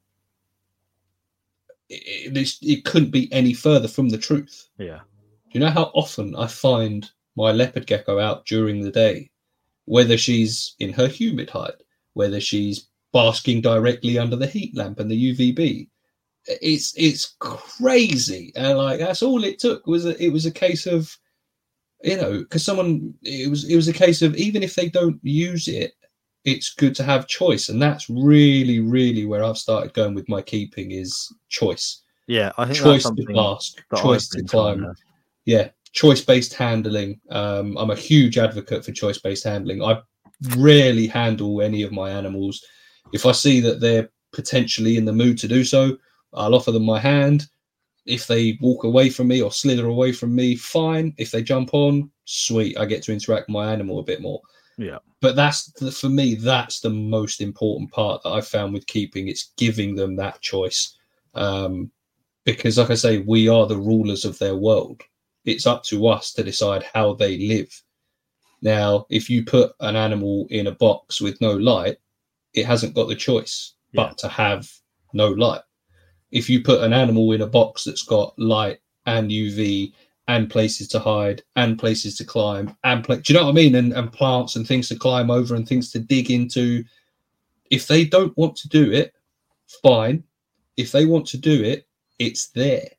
It, it, it couldn't be any further from the truth. Yeah. Do you know how often I find my leopard gecko out during the day, whether she's in her humid hide, whether she's basking directly under the heat lamp and the U V B? It's it's crazy, and like that's all it took was a, it was a case of, you know, because someone it was it was a case of even if they don't use it, it's good to have choice, and that's really really where I've started going with my keeping is choice. Yeah, I think choice that's to bask, choice to climb. To yeah, choice based handling. Um, I'm a huge advocate for choice based handling. I rarely handle any of my animals. If I see that they're potentially in the mood to do so, I'll offer them my hand. If they walk away from me or slither away from me, fine. If they jump on, sweet. I get to interact with my animal a bit more. Yeah. But that's the, for me, that's the most important part that I've found with keeping. It's giving them that choice. Um, because, like I say, we are the rulers of their world. It's up to us to decide how they live. Now, if you put an animal in a box with no light, it hasn't got the choice Yeah. but to have no light. If you put an animal in a box that's got light and U V and places to hide and places to climb and play, do you know what I mean? And, and plants and things to climb over and things to dig into. If they don't want to do it, fine. If they want to do it, it's there.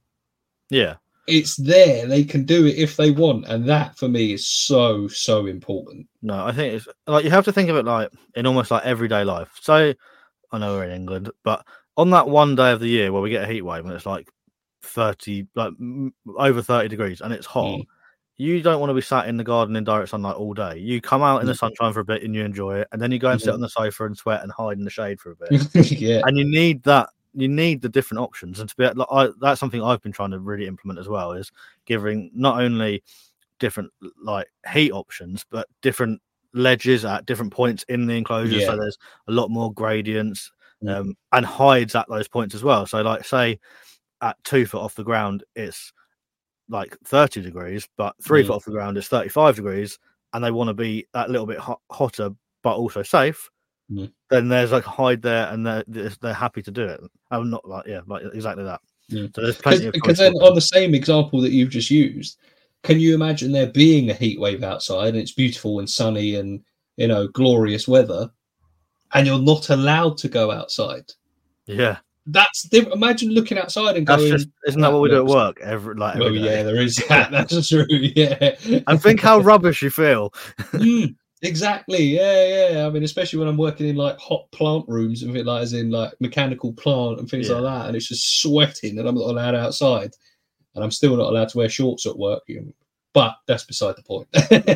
Yeah. It's there. They can do it if they want. And that for me is so, so important. No, I think it's like you have to think of it like in almost like everyday life. So I know we're in England, but on that one day of the year where we get a heat wave and it's like thirty, like m- over thirty degrees and it's hot, Mm. you don't want to be sat in the garden in direct sunlight all day. You come out in the sunshine for a bit and you enjoy it, and then you go and sit Mhm. on the sofa and sweat and hide in the shade for a bit. Yeah. And you need that. You need the different options, and to be like, I, that's something I've been trying to really implement as well. Is giving not only different like heat options, but different ledges at different points in the enclosure. Yeah. So there's a lot more gradients Mhm. um, and hides at those points as well. So like say at two foot off the ground, it's like thirty degrees, but three Mm. foot off the ground is thirty-five degrees, and they want to be that little bit hot, hotter, but also safe. Mm. Then there's like a hide there, and they're they're happy to do it. I'm not like yeah, like exactly that. Mm. So there's plenty of Because choice then for them. on the same example that you've just used, can you imagine there being a heat wave outside and it's beautiful and sunny and, you know, glorious weather, and you're not allowed to go outside? Yeah, That's diff- imagine looking outside and that's going, just isn't that what we do at looks- work every like every well, day? yeah, there is that. That's true. Yeah. And think how rubbish you feel. Mm, exactly. Yeah, yeah. I mean, especially when I'm working in like hot plant rooms and like as in like mechanical plant and things Yeah. like that, and it's just sweating, and I'm not allowed outside, and I'm still not allowed to wear shorts at work. But that's beside the point.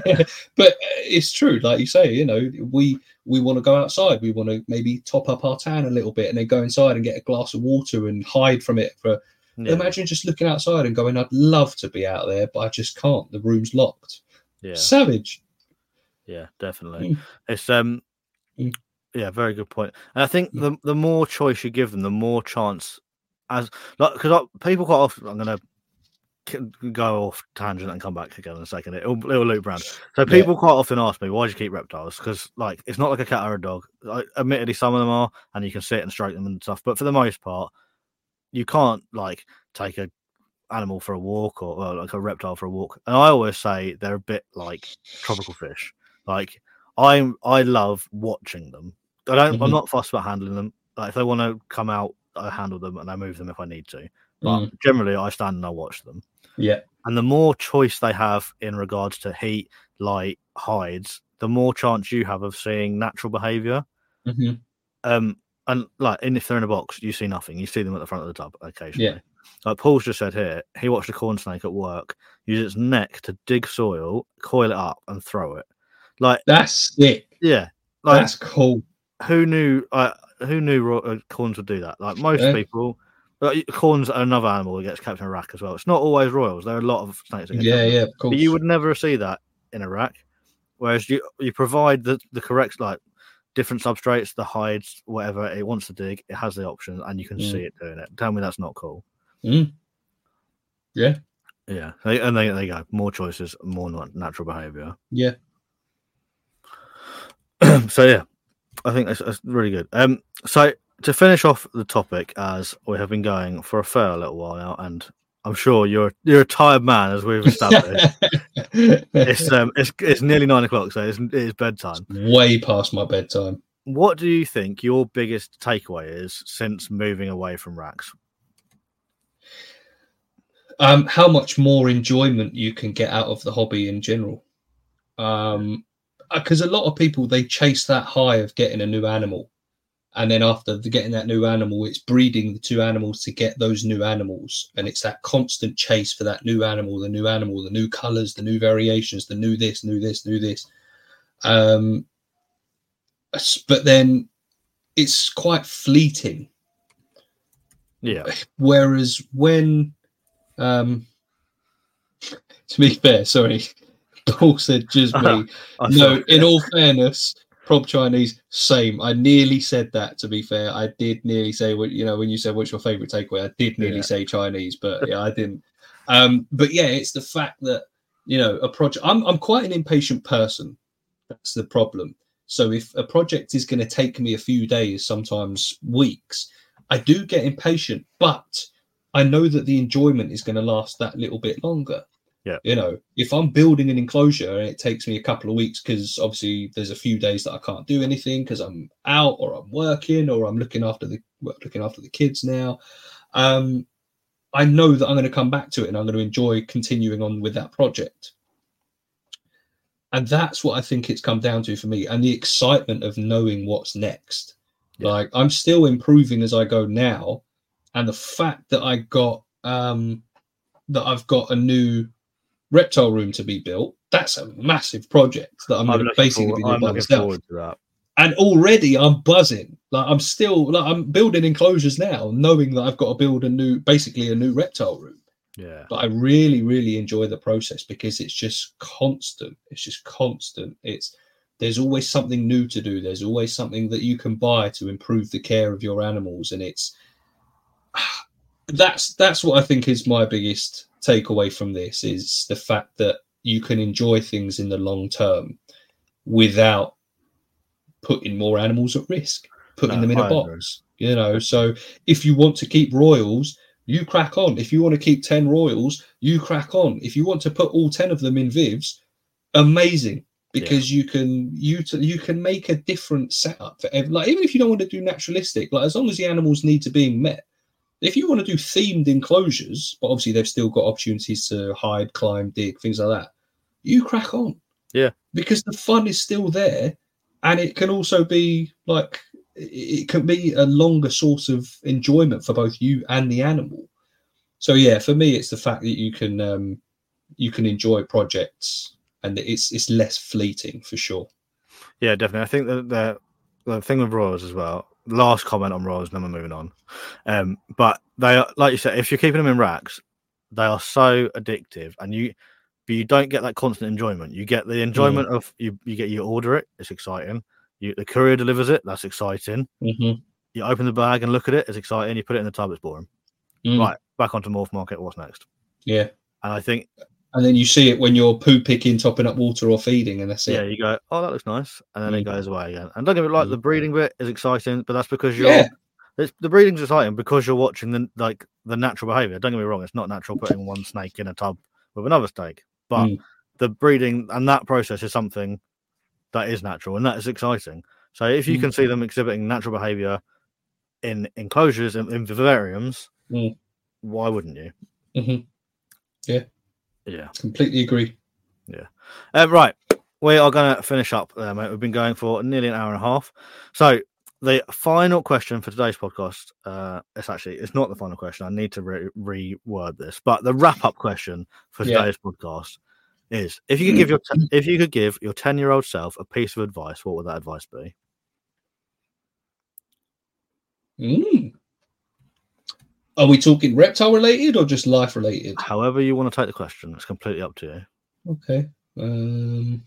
But it's true, like you say. You know, we we want to go outside. We want to maybe top up our tan a little bit, and then go inside and get a glass of water and hide from it for. Yeah, Imagine just looking outside and going, I'd love to be out there, but I just can't. The room's locked. yeah, Savage. yeah, definitely. Mm. It's um, Mm. yeah, very good point. And I think the the more choice you give them, the more chance as like because people quite often I'm gonna go off tangent and come back again in a second. It'll, it'll loop around. So people Yeah. quite often ask me, why do you keep reptiles? Because like it's not like a cat or a dog. Like, admittedly, some of them are, and you can sit and stroke them and stuff. But for the most part, you can't like take a animal for a walk or, or like a reptile for a walk. And I always say they're a bit like tropical fish. Like I'm, I love watching them. I don't. I'm Mhm. not fussed about handling them. Like if they want to come out, I handle them and I move them if I need to. But Mm. generally, I stand and I watch them. Yeah. And the more choice they have in regards to heat, light, hides, the more chance you have of seeing natural behaviour. hmm Um, and like, and if they're in a box, you see nothing. You see them at the front of the tub occasionally. Yeah. Like Paul's just said here, he watched a corn snake at work use its neck to dig soil, coil it up, and throw it. Like, That's sick. yeah, like That's cool. who knew? Uh, who knew ro- uh, corns would do that? Like most Yeah. people, like, corns are another animal that gets kept in a rack as well. It's not always royals. There are a lot of snakes that get Yeah, kept in yeah, of course. but you would never see that in a rack. Whereas you you provide the, the correct like different substrates, the hides, whatever it wants to dig, it has the option and you can Mm. see it doing it. Tell me that's not cool. Mm. Yeah. Yeah. And there you go. More choices, more natural behavior. Yeah. So yeah, I think that's, that's really good. Um so to finish off the topic, as we have been going for a fair little while now, and I'm sure you're you're a tired man, as we've established. it's um it's it's nearly nine o'clock, so it's it's bedtime. Way past my bedtime. What do you think your biggest takeaway is since moving away from racks? Um, how much more enjoyment you can get out of the hobby in general. Um, because a lot of people, they chase that high of getting a new animal. And then after the, getting that new animal, it's breeding the two animals to get those new animals. And it's that constant chase for that new animal, the new animal, the new colors, the new variations, the new this, new this, new this. Um, but then it's quite fleeting. Yeah. Whereas when, um, to be fair, sorry, Paul said just me. No, in all fairness, Prob Chinese, same. I nearly said that, to be fair. I did nearly say, what you know, when you said what's your favourite takeaway, I did nearly yeah. say Chinese, but yeah, I didn't. Um, but yeah, it's the fact that, you know, a project, I'm, I'm quite an impatient person. That's the problem. So if a project is going to take me a few days, sometimes weeks, I do get impatient, but I know that the enjoyment is going to last that little bit longer. Yeah. You know, if I'm building an enclosure and it takes me a couple of weeks because obviously there's a few days that I can't do anything because I'm out or I'm working or I'm looking after the well, looking after the kids now. Um, I know that I'm going to come back to it and I'm going to enjoy continuing on with that project. And that's what I think it's come down to for me, and the excitement of knowing what's next. Yeah. Like I'm still improving as I go now, and the fact that I got um, that I've got a new reptile room to be built, that's a massive project that I'm, I'm going to basically forward, be doing I'm by myself. And already I'm buzzing. Like I'm still like I'm building enclosures now, knowing that I've got to build a new, basically a new reptile room. Yeah. But I really, really enjoy the process because it's just constant. It's just constant. It's there's always something new to do. There's always something that you can buy to improve the care of your animals, and it's that's that's what I think is my biggest takeaway from this is the fact that you can enjoy things in the long term without putting more animals at risk, putting no, them in I a box. Agree. You know, so if you want to keep royals, you crack on. If you want to keep ten royals, you crack on. If you want to put all ten of them in Vivs, amazing, because yeah. you can you to, you can make a different setup for every, like even if you don't want to do naturalistic, like as long as the animals' needs are being met. If you want to do themed enclosures, but obviously they've still got opportunities to hide, climb, dig, things like that, you crack on. Yeah, because the fun is still there, and it can also be like. It can be a longer source of enjoyment for both you and the animal. So yeah, for me, it's the fact that you can um, you can enjoy projects and it's it's less fleeting for sure. Yeah, definitely. I think that the the thing with royals as well. Last comment on royals, then we're moving on. Um, but they are, like you said, if you're keeping them in racks, they are so addictive, and you but you don't get that constant enjoyment. You get the enjoyment mm. of you. You get you order it. It's exciting. You, the courier delivers it. That's exciting. Mm-hmm. You open the bag and look at it. It's exciting. You put it in the tub. It's boring. Mm. Right, back onto Morph Market. What's next? Yeah, and I think, and then you see it when you're poo picking, topping up water, or feeding, and that's it. Yeah, you go, oh, that looks nice, and then mm. it goes away again. And don't get me wrong, like mm. the breeding bit is exciting, but that's because you're. Yeah. It's, the breeding's exciting because you're watching the like the natural behavior. Don't get me wrong; it's not natural putting one snake in a tub with another snake, but mm. the breeding and that process is something that is natural and that is exciting. So if you mm. can see them exhibiting natural behavior in enclosures and in, in vivariums, mm. why wouldn't you? Mm-hmm. Yeah, yeah, completely agree. Yeah, um, right. We are going to finish up there, mate. We've been going for nearly an hour and a half. So the final question for today's podcast, uh, it's actually it's not the final question. I need to re- reword this, but the wrap-up question for today's yeah. podcast is: if you could give your te- if you could give your ten-year-old self a piece of advice, what would that advice be? Mm. Are we talking reptile related or just life related? However you want to take the question, it's completely up to you. Okay. Um,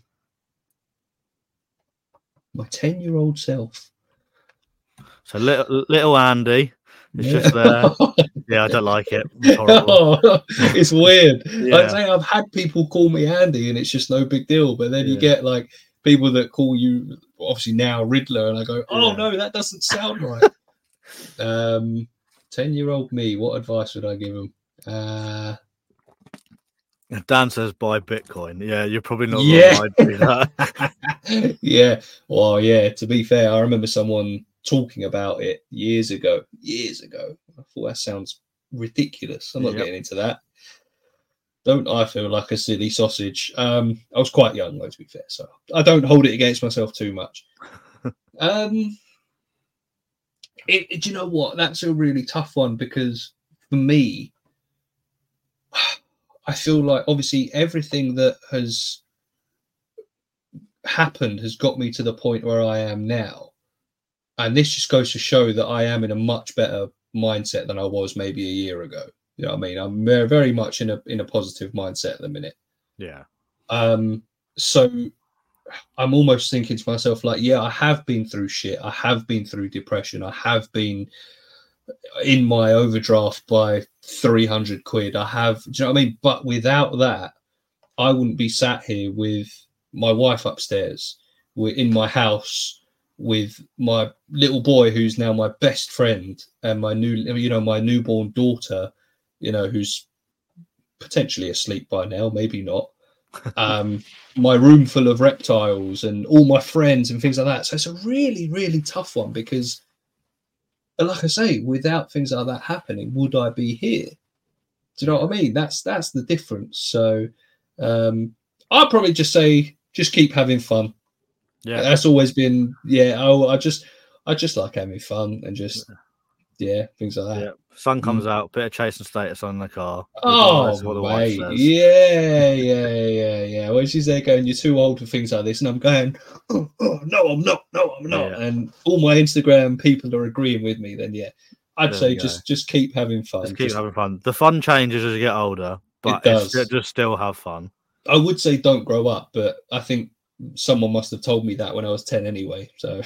my ten-year-old self. So little, little Andy is yeah. just there. Yeah, I don't like it. It's horrible. It's weird. Yeah. Like I say, I've had people call me Andy, and it's just no big deal. But then yeah. you get like people that call you, obviously now Riddler, and I go, "Oh yeah. no, that doesn't sound right." um, ten-year-old me. What advice would I give him? Uh, Dan says buy Bitcoin. Yeah, you're probably not yeah. right to do that. yeah. Well, yeah, to be fair, I remember someone talking about it years ago. Years ago. I thought that sounds ridiculous. I'm not yep. getting into that. Don't I feel like a silly sausage? Um, I was quite young, though, to be fair, so I don't hold it against myself too much. um, it, it, do you know what? That's a really tough one because for me, I feel like obviously everything that has happened has got me to the point where I am now. And this just goes to show that I am in a much better mindset than I was maybe a year ago. You know what I mean? I'm very, very much in a in a positive mindset at the minute. Yeah. Um. So I'm almost thinking to myself, like, yeah, I have been through shit. I have been through depression. I have been in my overdraft by three hundred quid. I have, do you know what I mean? But without that, I wouldn't be sat here with my wife upstairs. We're in my house with my little boy, who's now my best friend, and my new, you know, my newborn daughter, you know, who's potentially asleep by now, maybe not. Um, my room full of reptiles and all my friends and things like that. So it's a really, really tough one because, like I say, without things like that happening, would I be here? Do you know what I mean? That's that's the difference. So um, I'd probably just say, just keep having fun. Yeah, that's always been. Yeah, I, I just I just like having fun and just yeah, things like that. Yeah, sun comes mm. out, bit of chasing status on the car. Oh, what the wife says. yeah, yeah, yeah, yeah. When she's there going, "You're too old for things like this," and I'm going, "Oh, oh no, I'm not. No, I'm not." Yeah. And all my Instagram people are agreeing with me. Then yeah, I'd there say just just keep having fun. Just keep just, having fun. The fun changes as you get older, but it does. It's, just still have fun. I would say don't grow up, but I think someone must have told me that when I was ten anyway. So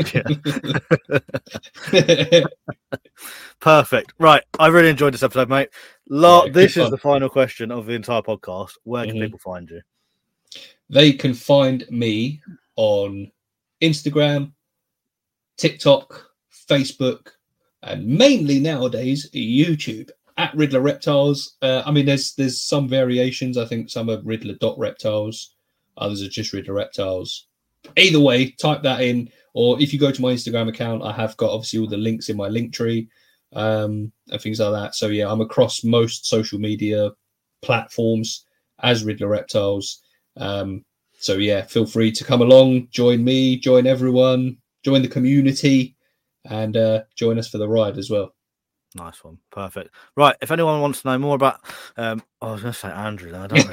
perfect. Right. I really enjoyed this episode, mate. La- yeah, this is fun. The final question of the entire podcast. Where can mm-hmm. people find you? They can find me on Instagram, TikTok, Facebook, and mainly nowadays YouTube at Riddler Reptiles. Uh, I mean, there's there's some variations. I think some are Riddler dot reptiles. Others are just Riddler Reptiles. Either way, type that in. Or if you go to my Instagram account, I have got obviously all the links in my link tree um, and things like that. So yeah, I'm across most social media platforms as Riddler Reptiles. Um, so yeah, feel free to come along, join me, join everyone, join the community, and uh, join us for the ride as well. Nice one. Perfect. Right. If anyone wants to know more about, um, I was going to say Andrew, then I don't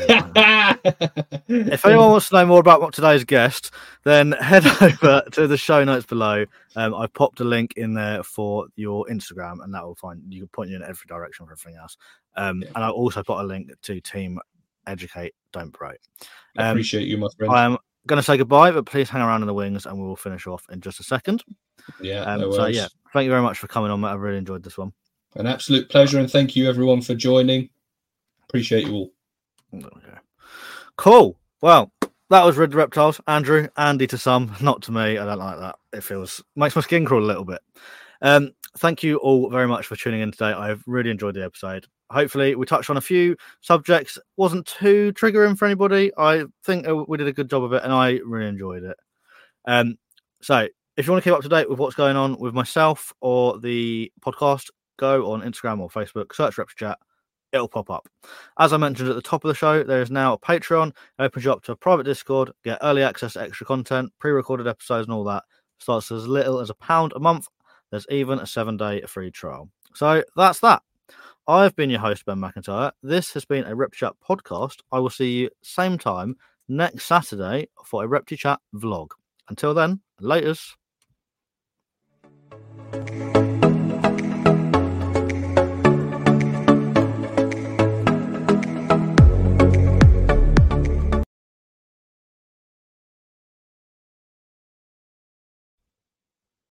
really If anyone wants to know more about what today's guest, then head over to the show notes below. Um, I popped a link in there for your Instagram, and that will find you can point you in every direction for everything else. Um, yeah. And I also put a link to Team Educate, Don't Break. Um, I appreciate you, my friend. I'm going to say goodbye, but please hang around in the wings, and we will finish off in just a second. Yeah. Um, no so yeah, thank you very much for coming on, Matt. I really enjoyed this one. An absolute pleasure, and thank you everyone for joining. Appreciate you all. Okay. Cool. Well, that was Riddler Reptiles. Andrew, Andy to some, not to me. I don't like that. It feels makes my skin crawl a little bit. Um, thank you all very much for tuning in today. I've really enjoyed the episode. Hopefully, we touched on a few subjects. Wasn't too triggering for anybody. I think we did a good job of it, and I really enjoyed it. Um, so, if you want to keep up to date with what's going on with myself or the podcast, go on Instagram or Facebook, search Reps Chat, it'll pop up. As I mentioned at the top of the show, there is now a Patreon. It opens you up to a private Discord, get early access to extra content, pre-recorded episodes and all that. Starts as little as a pound a month. There's even a seven-day free trial. So that's that. I've been your host, Ben McIntyre. This has been a Rep Chat podcast. I will see you same time next Saturday for a Rep Chat vlog. Until then, laters.